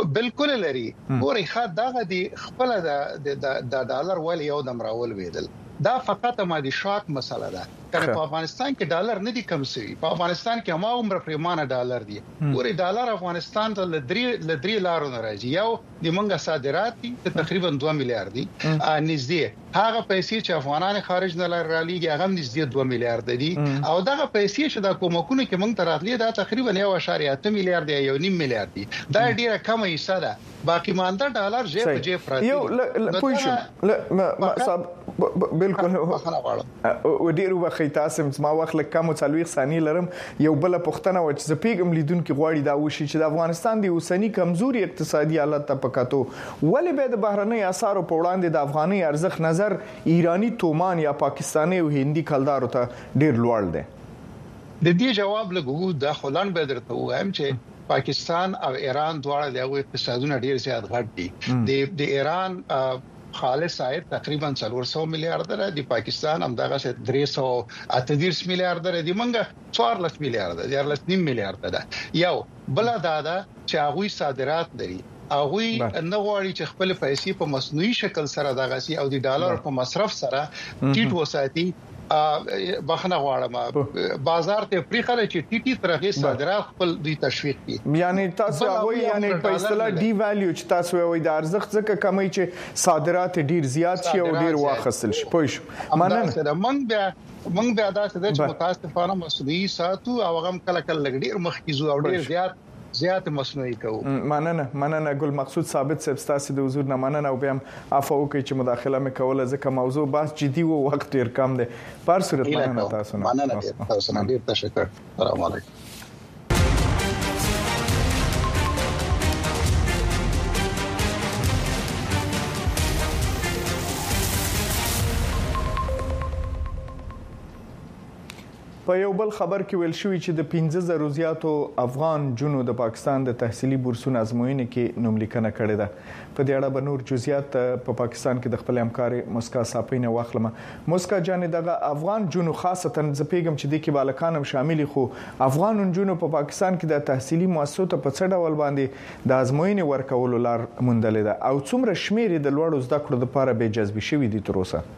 بالکل لري. ګوري خا دغه د خپل د ډالر ول یو دم راول ویدل دا فقط مادي شاک مسله ده. کنه په افغانستان کې ډالر نه دي کم شوی. په افغانستان کې ما عمر پریمانه ډالر دي. ګوري ډالر افغانستان ته لدري لارو نه راځي. یو د منګه صادرات دي تقریبا 2 میلیارډ دي. نږدې هغه پیسې چې افغانان خارج نه لرالېږي هغه نږدې 2 میلیارډ دي او دغه پیسې چې د کومکونو کې موږ تراتلې دا تقریبا 1.8 میلیارډ یا 1.5 میلیارډ دي. دا ډیره کمه حصہ ده. باقي مانده ډالر جې په جې پراته. یو پوښتنه صاحب بالکل ودیرو وخت تاسو ما وخت لکه مو 40 ثانیې لرم. یو بل پښتنه و چې زپیګم لیدونکو غواړي دا وشي چې د افغانستان د اوسنی کمزوري اقتصادي حالت ته پکاتو ولې به د بهرنۍ اسعارو په وړاندې د افغاني ارزښت نظر ایرانی تومان یا پاکستاني او هندي کلدارو ته ډیر لوړ دی. د دې جواب لګو د خلان به درته وایم چې پاکستان او ایران دواړه د اقتصادونو ډیر زیات غټ دي. د ایران خالص عاید تقریبا 400 میلیارډ دی. د پاکستان هم دغه 338 میلیارډ دی. د منګه 14 میلیارډ دی. 14 میلیارډ ده. یو بل دا چې هغه صادرات لري. هغه نه غواړي چې خپل پیسې په مصنوعي شکل سره دغه سي او د ډالر په مصرف سره ټیټ وساتي. بخنه غواړم بازار ته پریخره چې ټیټی ترغه صادرات خپل دوی تشویق کړي. یعنی تاسو هغه یعنی په اصطلاح ډی ویلیو چې تاسو وایي د ارزښت ځکه کمی چې صادرات ډیر زیات شي او ډیر واخصل شي. پوه مننه. موږ بیا دا چې متاسفانه مصنوعي ساتو او هغه کله کله لګډیر مخکیزو او ډیر زیات مصنوعي کوو. مننه ګل مقصود ثابت صاحب تاسو د حضور نه مننه او بیا عفو کوي چې مداخله مې کوله ځکه موضوع بحث جدي وو وخت ډیر کم دی. پر صورت مننه تاسو نه. مننه تاسو نه ډیر تشکر. السلام علیکم. په یو بل خبر کې ویل شوی چې د 15,000 زیاتو افغان جنو د پاکستان د تحصیلي بورسونو ازموینې کې نوملیکنه کړې ده. په دې اړه به نور جزئیات په پاکستان کې د خپل همکار مسکا صاحبینه واخلم. مسکا جان دغه افغان جنو خاصتا زپیګم چې د کې بالکان هم شامل خو افغان جنو په پاکستان کې د تحصیلي مؤسسو ته په څه ډول باندې د ازموینې ورکولو لار موندلې ده او څومره شمیر د لوړو زده کړو لپاره به جذب شوی دي تر اوسه.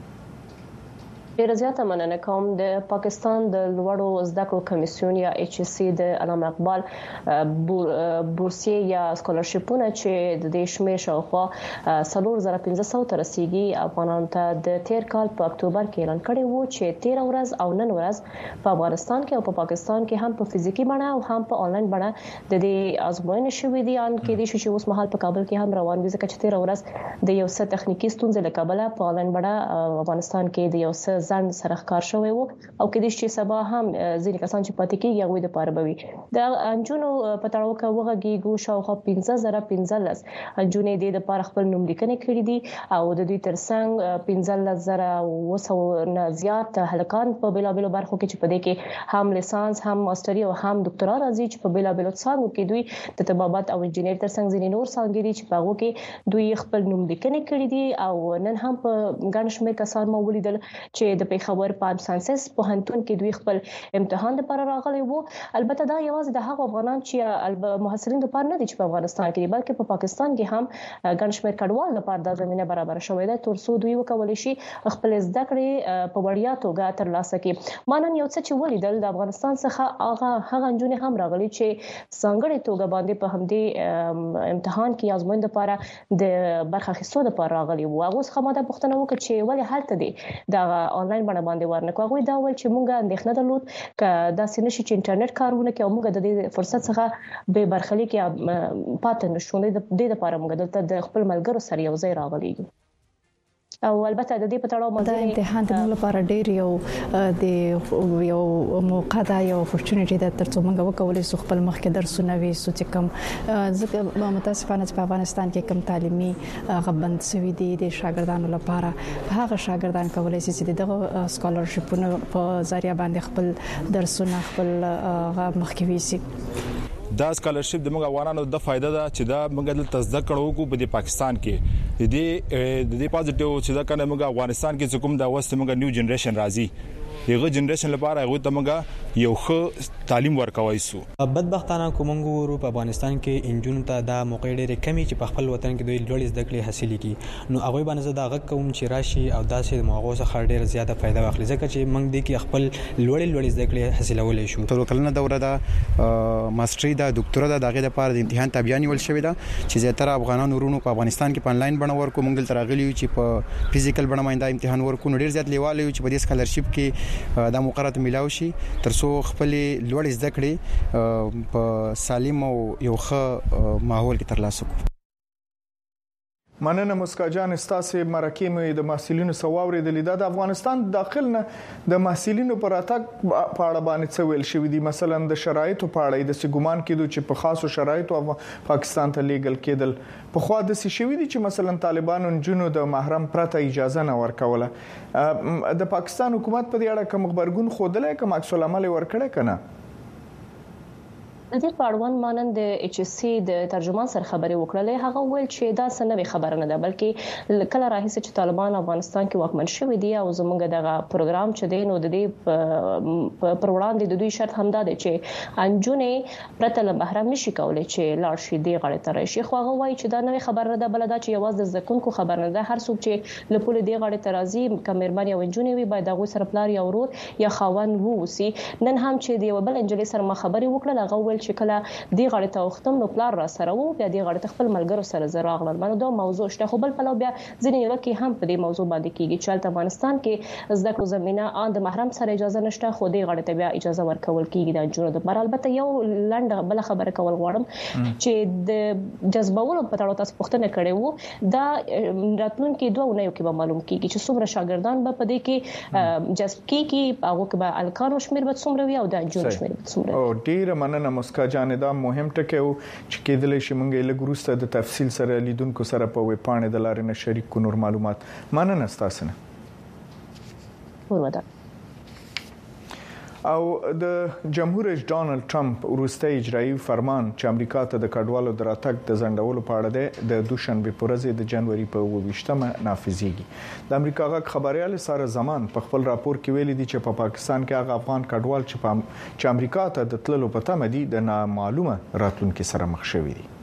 ډیر زیاته مننه کوم د پاکستان د لوړو زده کړو کمیسیون یا ایچ اس سی د علامه اقبال بورسیه یا سکالرشپونه چې د دې شمیر شاوخوا 4500 تر رسیدي افغانانو ته د تیر کال په اکتوبر کې اعلان کړی وو چې 13 ورځ او نن ورځ په افغانستان کې او په پاکستان کې هم په فزیکی بڼه او هم په انلاین بڼه د دې ازموینې شوې دي ان کې د شې اوس مهال په کابل کې هم روان دي ځکه چې 13 ورځ د یو څه تخنیکی ستونزې له کابل په انلاین بڼه افغانستان کې د یو څه ځان سره ښکار شوی وو او کې د چې سبا هم ځینې کسان چې پاتې کیږي هغه د پاره بوي د انجونو په تړاو کې وغږیږو شاوخوا 15,015 انجونې د لپاره خپل نوم لیکنه کړې دي او د دوی ترڅنګ 15,000 نه زیات هلکان په بلابلو برخو کې چې په دې کې هم لیسانس هم ماستري او هم ډاکټرا راځي چې په بلابلو څانګو کې دوی د طبابت او انجینر ترڅنګ ځینې نور څانګې دي چې په هغه کې دوی خپل نوم لیکنه کړې دي او نن هم په ګڼ شمېر کسان مو ولیدل چې د پیښور په ساينسز پوهنتون کې دوی خپل امتحان لپاره راغلي وو. البته دا یوازې د هغو افغانان چې محصلین لپاره نه دي چې په افغانستان کې بلکې په پاکستان کې هم ګڼ شمېر کډوال لپاره د زمينه برابر شوې ده تر څو دوی وکولای شي خپل زده کړې په وړیا توګه ترلاسه کړي. مانن یو څه چې ولیدل د افغانستان څخه هغه انجونې هم راغلي چې څنګه توګه باندې په همدې امتحان کې ازموین لپاره د برخه اخیستو لپاره راغلي وو. هغه څخه ماده پوښتنه وکړه چې ولې حالت دي د انلاین باندې ورنکو هغه دا ول چې مونږه اندېښنه درلود ک دا سینه چې انټرنیټ کارونه کوي مونږ د دې فرصت څخه به برخلیک پاتې نشو د دې لپاره مونږ دلته د خپل ملګرو سره یو ځای راغلي او البته د دې په تړاو باندې امتحان د موږ لپاره ډیر یو موقع دا یو اپورچونټی ده ترڅو موږ وکولای شو خپل مخکې درسونه ویسو چې کوم ځکه متاسفانه په افغانستان کې کم تعلیمي غبند سوي دي د شاګردانو لپاره هغه شاګردان کولای شي چې دغه سکالرشپونه په ذریعہ باندې خپل درسونه خپل مخکې ویسي. دا سکالرشپ د موږ افغانانو د فائدہ ده چې دا موږ د تصدیق کړو کو په پاکستان کې د دې پازیټیو چې دا کنه موږ افغانستان کې کوم دا وست موږ نیو جنریشن راځي دغه جنریشن لپاره هغه ته موږ یو ښه تعلیم ورکوي سو. بدبختانه کومنګ ورو په افغانستان کې انجونو ته دا موقع ډېرې کمی چې په خپل وطن کې دوی لوړ زده کړې حاصل کړي نو هغه باندې دا غږ کوم چې راشي او داسې موغو څخه ډېر زیاته فائدہ واخلي ځکه چې موږ دې کې خپل لوړ زده کړې حاصلولې شو. تر کلنه دوره دا ماستری دا ډاکټرا دا دغه لپاره د امتحان تابعیان ول شوې ده چې زیاتره افغانان ورونو په افغانستان کې په انلاین بڼه ورکو موږ تر راغلی چې په فزیکل بڼه باندې امتحان ورکو نو ډېر زیات لیواله چې په دې سکالرشپ کې دا مقررات ملاوي شي ترڅو خپل لوړ زده کړې په سالم او یو ښه ماحول کې ترلاسه کړو. مننه مسکا جان استاسې مرکه مې د محصلینو سواوري د لیدا د افغانستان داخل نه د محصلینو پر اتاک په اړه باندې څه ویل شوی دي مثلا د شرایطو په اړه د سګومان کېدو چې په خاصو شرایطو پاکستان ته لیګل کېدل په خوا د څه شوی دي چې مثلا طالبانو جنو د محرم پرته اجازه نه ورکوله د پاکستان حکومت په دې اړه کوم خبرګون خوده کوم عکس العمل ورکړي کنه. د دې پاړوان مانند د ایچ اس سی د ترجمان سره خبري وکړلې هغه ویل چې دا سنوي خبره نه ده بلکې کله راهیسه چې طالبان افغانستان کې واکمن شوی دی او زموږ دغه پروګرام چې دی نو د دې پر وړاندې د دوی شرط همدا دی چې انجونې پرته له بهرام نشي کولای چې لاړ شي دی غړي تر شي خو هغه وایي چې دا نوې خبره ده بل دا چې یوازې د زکونکو خبر نه ده هر څوک چې له پوله دی غړي ترازی کمرمن یا انجونې وي باید هغه سره پلار یا ورور یا خاوند ووسی نن هم چې دی بل انجلي سره ما خبري وکړه هغه ویل چې کله دی غړي ته وختم نو پلار را سره وو بیا دی غړي خپل ملګرو سره زراغلل باندې دا موضوع شته خو بل پلو بیا ځینې لکه هم په دې موضوع باندې کیږي چې افغانستان کې زده کړو زمينه ان د محرم سره اجازه نشته خو دی غړي ته بیا اجازه ورکول کیږي د جوړ د بر البته یو لنډ بل خبره کول غواړم چې د جذبولو په اړه تاسو پوښتنه کړې وو دا راتلونکي دوه نه یو کې به معلوم کیږي چې څومره شاګردان به په دې کې جذب کیږي هغه کې به الکانو شمیر به څومره وي او د جوړ شمیر به څومره او ډیر مننه مسکا جان دا مهم ټکی و چې کېدلی شي موږ له ګروسته د تفصیل سره لیدونکو سره په ویب پاڼې د لارې نه شریک کو نور معلومات مننه ستاسو نه او د جمهور رئیس ډانلډ ټرمپ وروستي اجرایي فرمان چې امریکا ته د کډوالو د راتګ د ځنډولو په اړه د دوشنبه په ورځ د جنوري په 28مه نافذيږي. د امریکا غږ خبريال ساره زمان په خپل راپور کې ویلي دي چې په پاکستان کې هغه افغان کډوال چې امریکا ته د تللو په تمه دي د نامعلومه راتلونکو سره مخ شوي دي.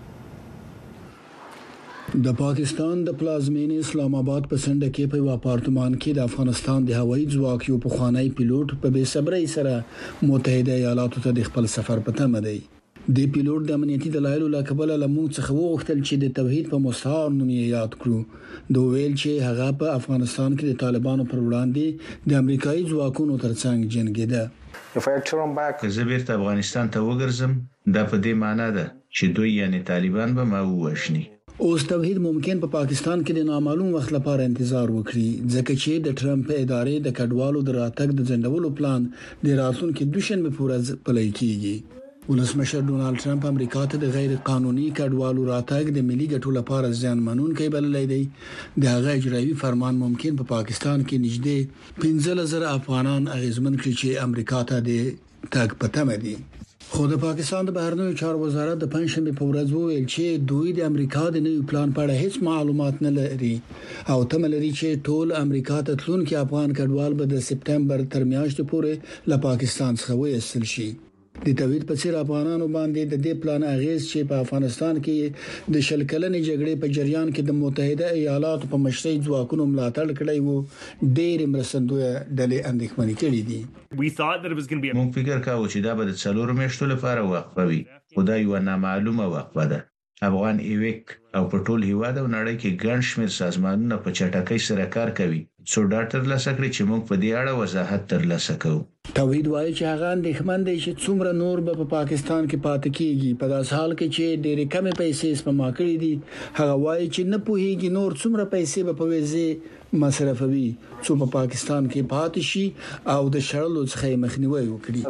د پاکستان د پلازمینې اسلام آباد په سند کې په اپارتمان کې د افغانستان د هوایي ځواک یو پخوانی پیلوټ په بے صبرۍ سره متحده ایالاتو ته د خپل سفر په تمه دی. د پیلوټ د امنیتي دلایلو لکبل لمون څخه وغوښتل چې د توحید په مستعار نوم یاد کړو. دوی ویل چې هغه په افغانستان کې د طالبانو پر وړاندې د امریکایي ځواکونو ترڅنګ جنگیده. که زه بیرته افغانستان ته وګرځم دا په دې معنی ده چې دوی یعنی طالبان به ما ووښني. اوس توحید ممکن په پاکستان کې د نامعلوم وخت لپاره انتظار وکړي ځکه چې د ټرمپ ادارې د کډوالو د راتګ د ځنډولو پلان د راتلونکي دوشنبه په ورځ پلی کیږي. ولسمشر ډونالد ټرمپ امریکا ته د غیر قانوني کډوالو راتګ د ملي ګټو لپاره ځان منونکی بللی دی. د هغه اجرایي فرمان ممکن په پاکستان کې نږدې 15,000 افغانان اغیزمن کړي چې امریکا ته د تګ په تمه دي. خو د پاکستان د بهرنیو چارو وزارت د پنځشنبه په ورځ وویل چې دوی د امریکا د نوي پلان په اړه هیڅ معلومات نه لري او تمه لري چې ټول امریکا ته تلونکي افغان کډوال به د سپټمبر تر میاشتې پورې له پاکستان څخه وایستل شي. د توحید په څیر افغانانو باندې د دې پلان اغیز چې په افغانستان کې د شل کلنې جګړې په جریان کې د متحده ایالاتو په مشرۍ ځواکونو ملاتړ کړی وو ډېر مرستندوی ډلې اندېښمنې کړې دي. موږ فکر کاوه چې دا به د 4 میاشتو لپاره وقفه وي خو دا یو نامعلومه وقفه ده. افغان ایویک او په ټول هیواد او نړۍ کې ګڼ شمېر سازمانونه په چټکۍ سره کار کوي څو ډاکټر لاسه کړی چې موږ په دې اړه وضاحت ترلاسه کوو. توحید وایي چې هغه اندېښمن دی چې څومره نور به په پاکستان کې پاتې کیږي په داس حال کې چې ډېرې کمې پیسې سپما کړې دي. هغه وایي چې نه پوهیږي نور څومره پیسې به په ویزه مصرفوي څو په پاکستان کې پاتې شي او د شړلو څخه مخنیوي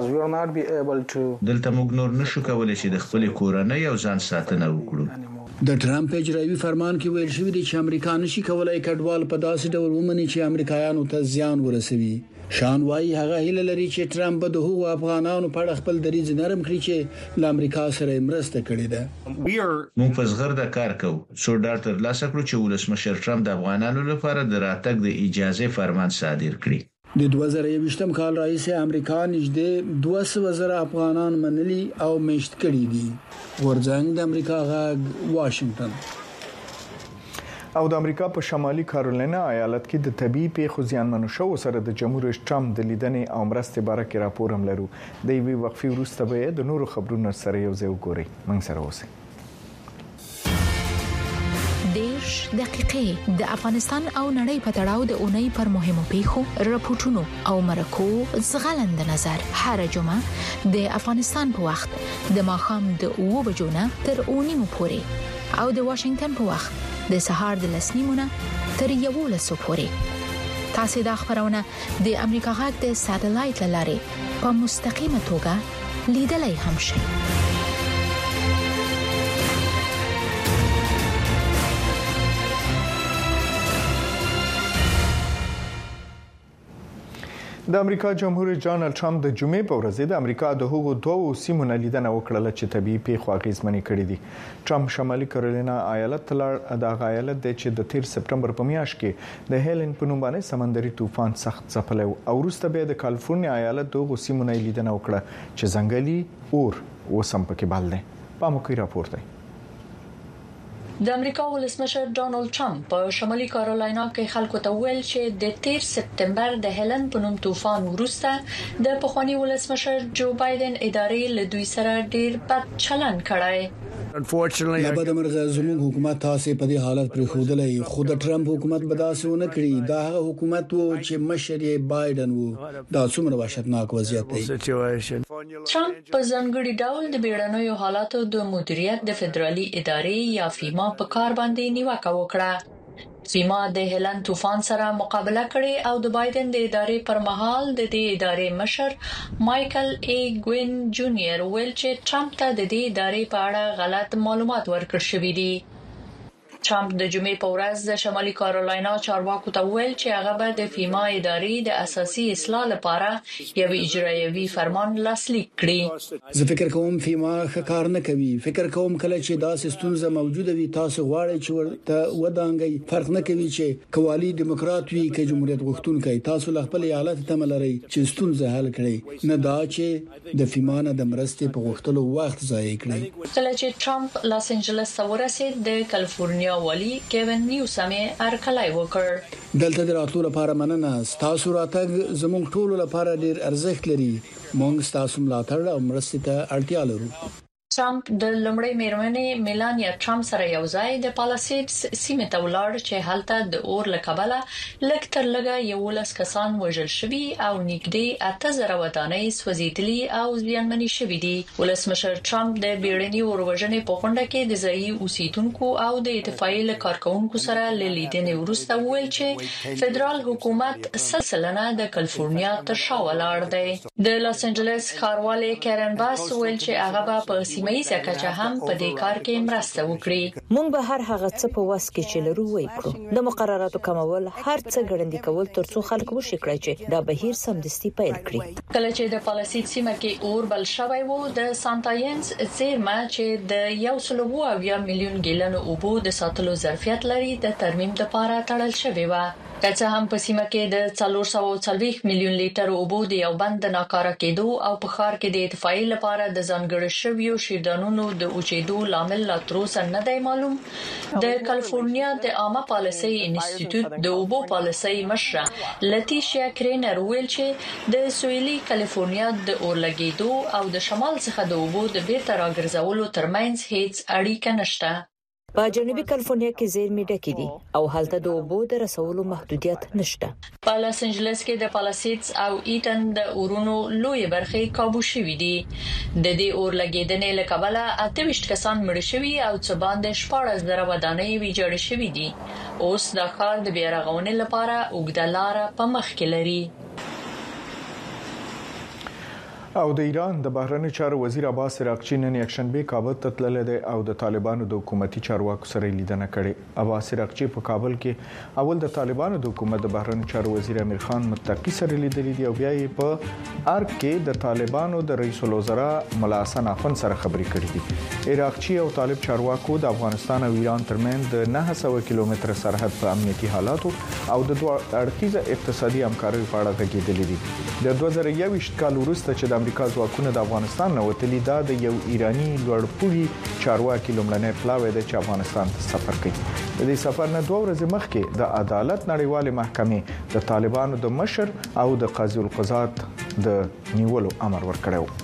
وکړي. دلته موږ نور نشو کولای چې د خپل کورنۍ او ځان ساتنه وکړو. د ټرمپ اجرایي فرمان کې ویل شوی دی چې امریکا نشي کولای کډوال په داسې ډول ومني چې امریکایانو ته زیان ورسوي. شان وايي هغه هیله لري چې ټرمپ به د هغو افغانانو په اړه خپل دریځ نرم کړي چې له امریکا سره مرسته کړې ده. موږ په زغرده کار کوو څو ډاکټر لاسه کړو چې ولسمشر ټرمپ د افغانانو لپاره د راتګ د اجازه فرمان صادر کړي. د 2020 کال رئیس امریکا نږدې 200,000 افغانان منلي او مشت کړي دي. ورځنګ د امریکا غږ واشنگټن. او د امریکا په شمالي کارولاینا ایالت کې د طبي پیښو زیانمنو شو سره د جمهور رئیس ټرمپ د لیدنې او مرستې باره کې راپور هم لرو. د وی وقفي وروسته به د نورو خبرونو سره یو ځای وګورئ. موږ سره اوسئ. دیش دقیقې د افغانستان او نړۍ په تړاو د اونۍ پر مهمو پیښو راپورټونو او مرکو زغلند نظر هر جمعه د افغانستان په وخت د ماښام د 9 بجو نه تر 9 پورې او د واشنگټن په وخت د سهار د 10 تر 11 پورې. تاسو د خبرونه د امریکا غږ د ساتلایت لارې په مستقیمه توګه لیدلای هم شئ. د امریکا جمهور رئیس ډانلډ ټرمپ د جمعې په ورځ د امریکا د هغو دوه سیمو نه لیدنه وکړه چې طبيعي پیښو اغیزمنې کړې دي. ټرمپ شمالي کارولاینا ایالت لړ د ایالت د چې د 13 سپټمبر په میاشت کې د هیلن په نوم باندې سمندري طوفان سخت ځپلی او وروسته به د کالیفورنیا ایالت د هغو سیمو نه لیدنه وکړه چې ځنګلي اور وسم پکې بل دی. په موکي راپور دی. د امریکا ولسمشر ډانلډ ټرمپ په شمالي کارولاینا کې خلکو ته ویل چې د 13 سپټمبر د هیلن په نوم طوفان وروسته د پخوانی ولسمشر جو بایدن ادارې له دوی سره ډیر بد چلند کړی. لابد مرغه زموږ حکومت تاسو په دې حالت پر خودلې خود ټرمپ حکومت بداسونه کړی. دا هغه حکومت وو چې مشر یې بایدن وو. دا څومره وحشتناک وضعیت دی. ټرمپ په ځانګړي ډول د بیړنیو حالاتو د مدیریت د فدرالي ادارې یا فیما په کار باندې نیوکه وکړه. فیما د هیلن طوفان سره مقابله کړې او د بایدن د ادارې پر مهال د دې ادارې مشر مایکل ای ګوین جونیئر ویل چې ټرمپ ته د دې ادارې په اړه غلط معلومات ورکړل شوي دي. ټرمپ د جمعې په ورځ د شمالي کارولاینا چارواکو ته ویل چې هغه به د فیما ادارې د اساسي اصلاح لپاره یو اجرایوي فرمان لاسلیک کړي. زه فکر کوم فیما ښه کار نه کوي. فکر کوم کله چې دا ستونزه موجوده وي تاسو غواړئ چې ورته ودانګي. فرق نه کوي چې کوالي دیموکرات وي که جمهوریت غوښتونکي. تاسو خپل ایالت ته ملري چې ستونزه حل کړئ نه دا چې د فیما نه د مرستې په غوښتلو وخت ضایع کړئ. کله چې ټرمپ لاس انجلس ته ورسید د کالیفورنیا والی کیون نیوسم ارکلای وکړ. دلته د راتلو لپاره مننه. تاسو راتګ زموږ ټولو لپاره ډیر ارزښت لري. موږ تاسو ملاتړ او مرستې ته اړتیا لرو. ټرمپ د لومړۍ میرمنې میلانیا ټرمپ سره یو ځای د پالاسیډز سیمه ته ولاړ چې هلته د اور لکبله لږ تر لږه 11 کسان وژل شوي او نږدې 8000 ودانۍ سوځېدلي او زیانمنې شوي دي. ولسمشر ټرمپ د بیړني اوروژنې په غونډه کې د ځایي اوسیدونکو او د اتفاقي کارکونکو سره لیدنې وروسته ویل چې فدرال حکومت سلسله د کالیفورنیا تر شا ولاړ دی. د لاس انجلس ښاروالۍ کارن باس ویل چې هغه په سیمایي کچه هم په دې کار کې مرسته وکړي. مونږ به هر هغه څه په واس کې چې لرو وکړو. د مقرراتو کمول هر څه ګړندې کول ترڅو خلک وشي کړی چې دا بهیر سمدستي پیل کړي. کله چې د پالاسید سیمه کې اور بل شوی وو د سانتاینز زیرمه چې د 1.2 میلیون ګیلن اوبو د ساتلو ظرفیت لري د ترمیم لپاره تړل شوی و. که هم په سیمه کې د 440 میلیون لیټر اوبو د یو بند ناکاره کېدو او په ښار کې د اتفاقي لپاره د ځانګړي شویو شیردانونو د اوچېدو لامل لا تر اوسه نه دی معلوم. د کالیفورنیا د عامه پالیسۍ انسټیټیوټ د اوبو پالیسۍ مشره لتیشیا کرینر ویل چې د سویلي کالیفورنیا د اورلګېدو او د شمال څخه د اوبو د بیرته راګرځولو ترمنځ هیڅ اړیکه نشته. په جنوبي کالیفورنیا کې زیرمې ډکې دي او هلته د اوبو د رسولو محدودیت نشته. په لاس انجلس کې د پالاسیډز او ایټن د اورونو لوی برخې کابو شوې دي. د دې اور لګیدنې له کبله 28 کسان مړ شوي او څه باندې 14,000 ودانۍ ویجاړې شوې دي. اوس د ښار د بیارغونې لپاره اوږده لار په مخ کې لري. او د ایران د بهرنی چارو وزیر عباس عراقچی نن یکشنبه کابل ته تللی دی او د طالبانو د حکومتي چارواکو سره لیدنه کړې. عباس عراقچی په کابل کې اول د طالبانو د حکومت د بهرنی چارو وزیر امیر خان متقی سره لیدلی دی او بیا یې په ارګ کې د طالبانو د رئیس الوزرا ملا حسن اخوند سره خبرې کړې دي. عراقچی او طالب چارواکو د افغانستان او ایران ترمنځ د 900 کیلومتر سرحد په امنیتي حالاتو او د دوه اړخیزه اقتصادي همکارۍ په اړه غږېدلې دي. د 2021 کال وروسته چې د امریکا ځواکونه د افغانستان نه وتلي دا د یو ایرانی لوړپوړي چارواکي لومړنی پلاوی دی چې افغانستان ته سفر کوي. د دې سفر نه 2 ورځې مخکې د عدالت نړیوالې محکمې د طالبانو د مشر او د قاضي القضات د نیولو امر ورکړی.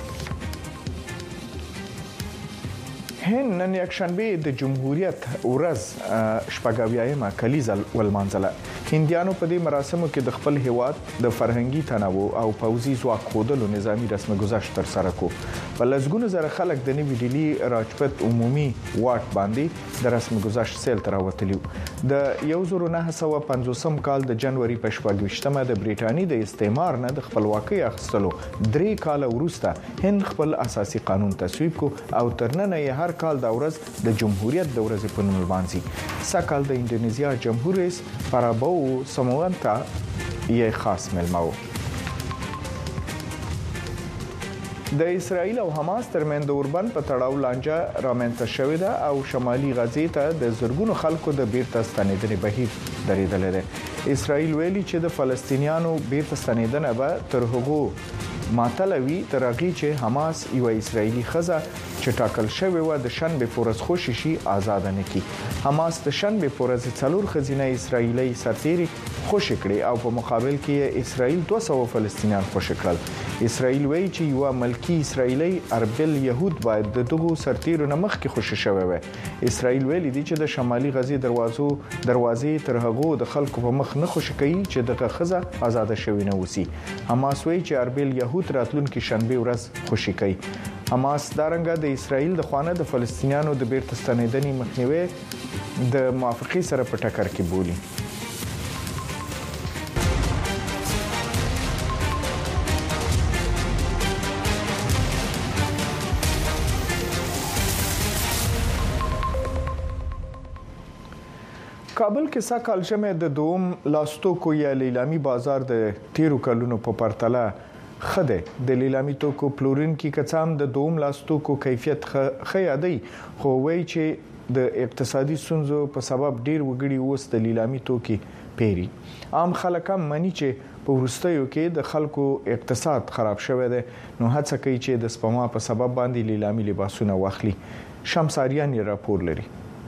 هند نن یکشنبه د جمهوریت ورځ شپږاویایم کلیزه ولمانځله. هندیانو په دې مراسمو کې د خپل هیواد د فرهنګي تنوع او پوځي ځواک خودلو نظامی رسم گذشت تر سره کو. په لږګونو زره خلک د نوی ډیلی راجپت عمومي واټ باندې د رسم گذشت سیل تر وتلیو. د 1950 کال د جنوري په 28مه د بریټانی د استعمار نه د خپلواکۍ اخیستلو 3 کال وروسته هند خپل اساسي قانون تصویب کو او ترننه یې هر کال د ورځ د جمهوریت د ورځې په نوم لمانځي. سکهال د انډونیزیا جمهور رئیس پرابو سمونتا یې خاص ملمو. د اسرایل او حماس ترمنځ د اوربن په تړاو لانجه رامنځته شوې ده او شمالي غزې ته د زرګونو خلکو د بیرته ستنېدنې بهیر درېدلی دی. اسرایل ویلي چې د فلسطینیانو بیرته ستنېدنه به تر هغو ماتلوي تر هغه چې حماس یو اسرایلی خزه چې ټاکل شوی و د شنبه پورز خوشی شي آزاد نه کی. حماس د شنبه پورز څلور خزینه اسرایلی سرتیری خوش کړي او په مقابل کې اسرایل 200 فلسطینیان خوش کړل. اسرایل وایي چې یو ملکی اسرایلی اربل يهود باید د دغو سرتیرو نه مخکې خوش شوی و. اسرایل ویلي دی چې د شمالي غزې دروازې تر هغه د خلکو په مخ نه خوش کوي چې دغه خزه آزاد شوی نه وسی. حماس وایي چې اربل يهود راتلونکي شنبه ورځ خوشی کوي. حماس دارنګه د اسرایل د خوانه د فلسطینیانو د بیرته ستنېدنې مخنیوي د موافقې سره په ټکر کې بولي. کابل کې ساکال جمع د دوم لاستوکو یا لیلامي بازار د تیرو کلونو په پرتله خده د لیلامي توکو پلورونکو کڅام د دوم لاستوکو کیفیت خیادي خو وایي چې د اقتصادي ستونزو په سبب ډیر وګړي اوس د لیلامي توکي پیري. عام خلک هم مانی چې په ورستیو کې د خلکو اقتصاد خراب شوی دی نو هڅه کوي چې د سپما په سبب باندې لیلامي لباسونه واخلي. شمساریان راپور لري.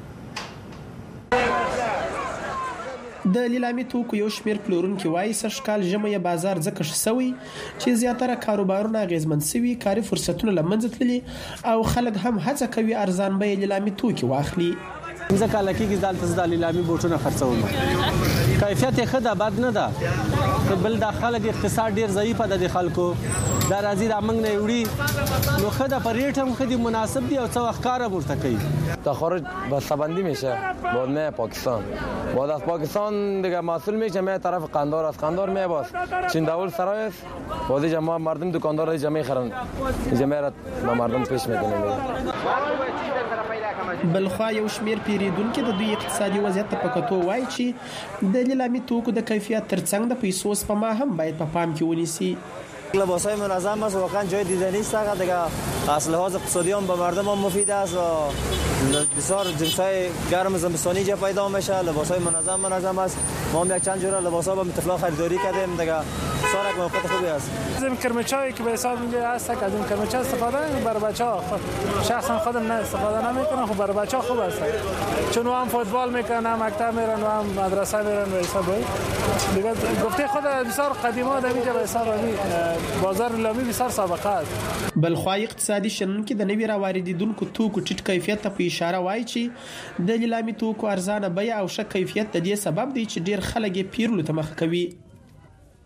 د لیلامي توکو یو شمیر پلورونکو وایي سرشکال ژمه بازار ځکه شوی چې زیاتره کاروبارونه غیزمن شوي، کاري فرصتونه لمنځه تللي او خلک هم هڅه کوي ارزان به لیلامي توکي واخلي. ځکه لکه دالته د لیلامي بوټونه خرڅوم کیفیت یې خده بد نه ده، بل د خلک اقتصاد ډیر ضعیف ده، د خلکو دا راځي د امنګ نه وړي نو خده په ریټ هم خدي مناسب دي او څو اخکار ورته کوي. تخارج بسته‌بندی میشه بعد نه پاکستان، بعد از پاکستان دیگه محصول میشه می طرف قندار، از قندار می باز چین داول سرای است بعد جمع مردم دکاندار جمعی خرن جمعی را مردم پیش میکنن. بلخوا یو شمیر پیریدونکو د دوی اقتصادي وضعیت په کتو وایي چې د لیلامي توکو د کیفیت ترڅنګ د پیسو سپما هم باید په پام کې ونیسي. لباسای منظم است، واقعا جای دیدنی است. دیگه از لحاظ اقتصادی هم به مردم هم مفید است و بسیار جنسای گرم زمستانی جا پیدا میشه. لباسای منظم است. ما هم یک چند جوره لباسا با متفلا خریداری کردیم دیگه. بسیار یک موقعیت خوبی است. این کرمچایی که به حساب اینجا هست که از این کرمچا استفاده برای بچه‌ها شخصا خودم نه استفاده نمیکنم، خب برای بچه‌ها خوب است چون هم فوتبال میکنن، هم مکتب میرن و هم مدرسه میرن و حساب دیگه گفته خود بسیار قدیما در اینجا به حساب بازار لیلامی بسیار سابقه است. بلخوا اقتصادي شنونکو د نوي راوړیدونکو توکو ټیټ کیفیت ته په اشاره وایي چې د لیلامي توکو ارزانه بیه او ښه کیفیت د دې سبب دی چې ډیر خلک یې پیرلو ته مخ کوي.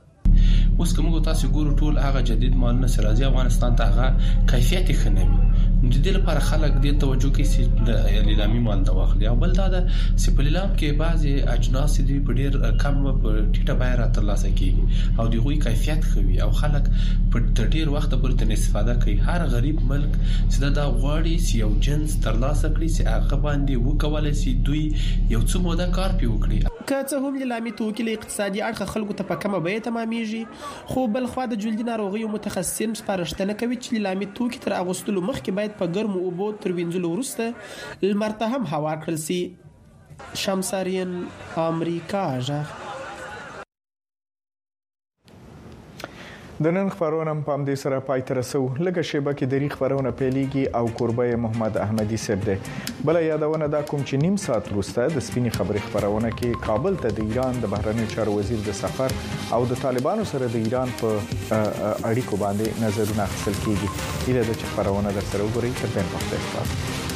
اوس کومه تاسو ګورو ټول هغه جدید مالونه سره راځي افغانستان ته هغه کیفیت ښه نه وي د دې لپاره خلک د توجه کوي چې د لیلامي مال د واخلي او بل دا چې په لیلام کې بعضي اجناس دي په ډیر کم په ټیټه بیه ترلاسه کیږي او د غوي کیفیت خوي او خلک په ډیر وخت پورې تر استفاده کوي. هر غریب ملک چې دا غواړي چې یو جنس ترلاسه کړي چې هغه باندې وکولای شي دوی یو څه موده کار پی وکړي. که څه هم لیلامي توکي له اقتصادي اړخ خلکو ته په کومه بیه تمامېږي خو بل خو د جلدي ناروغیو متخصصین سپارښتنه کوي چې لیلامي توکي تر اغوستلو مخکې باید په ګرمو اوبو تر وینځلو وروسته لمر ته هم هوا کړل شي. شمسارین امریکا ژغ. د نن خبرونه په دې سره پای ته رسو. لږه شیبه کې د ریخ خبرونه پیلېږي او قربای محمد احمدي صاحب دی. بل یادونه دا کوم چې نیم ساعت وروسته د سپینې خبرې خبرونه کې کابل ته د ایران د بهرنیو چارو وزیر د سفر او د طالبانو سره د ایران په اړیکو باندې نظرونه اخیستل کیږي. ایله د خبرونه در سره وګورئ تر بل وخت.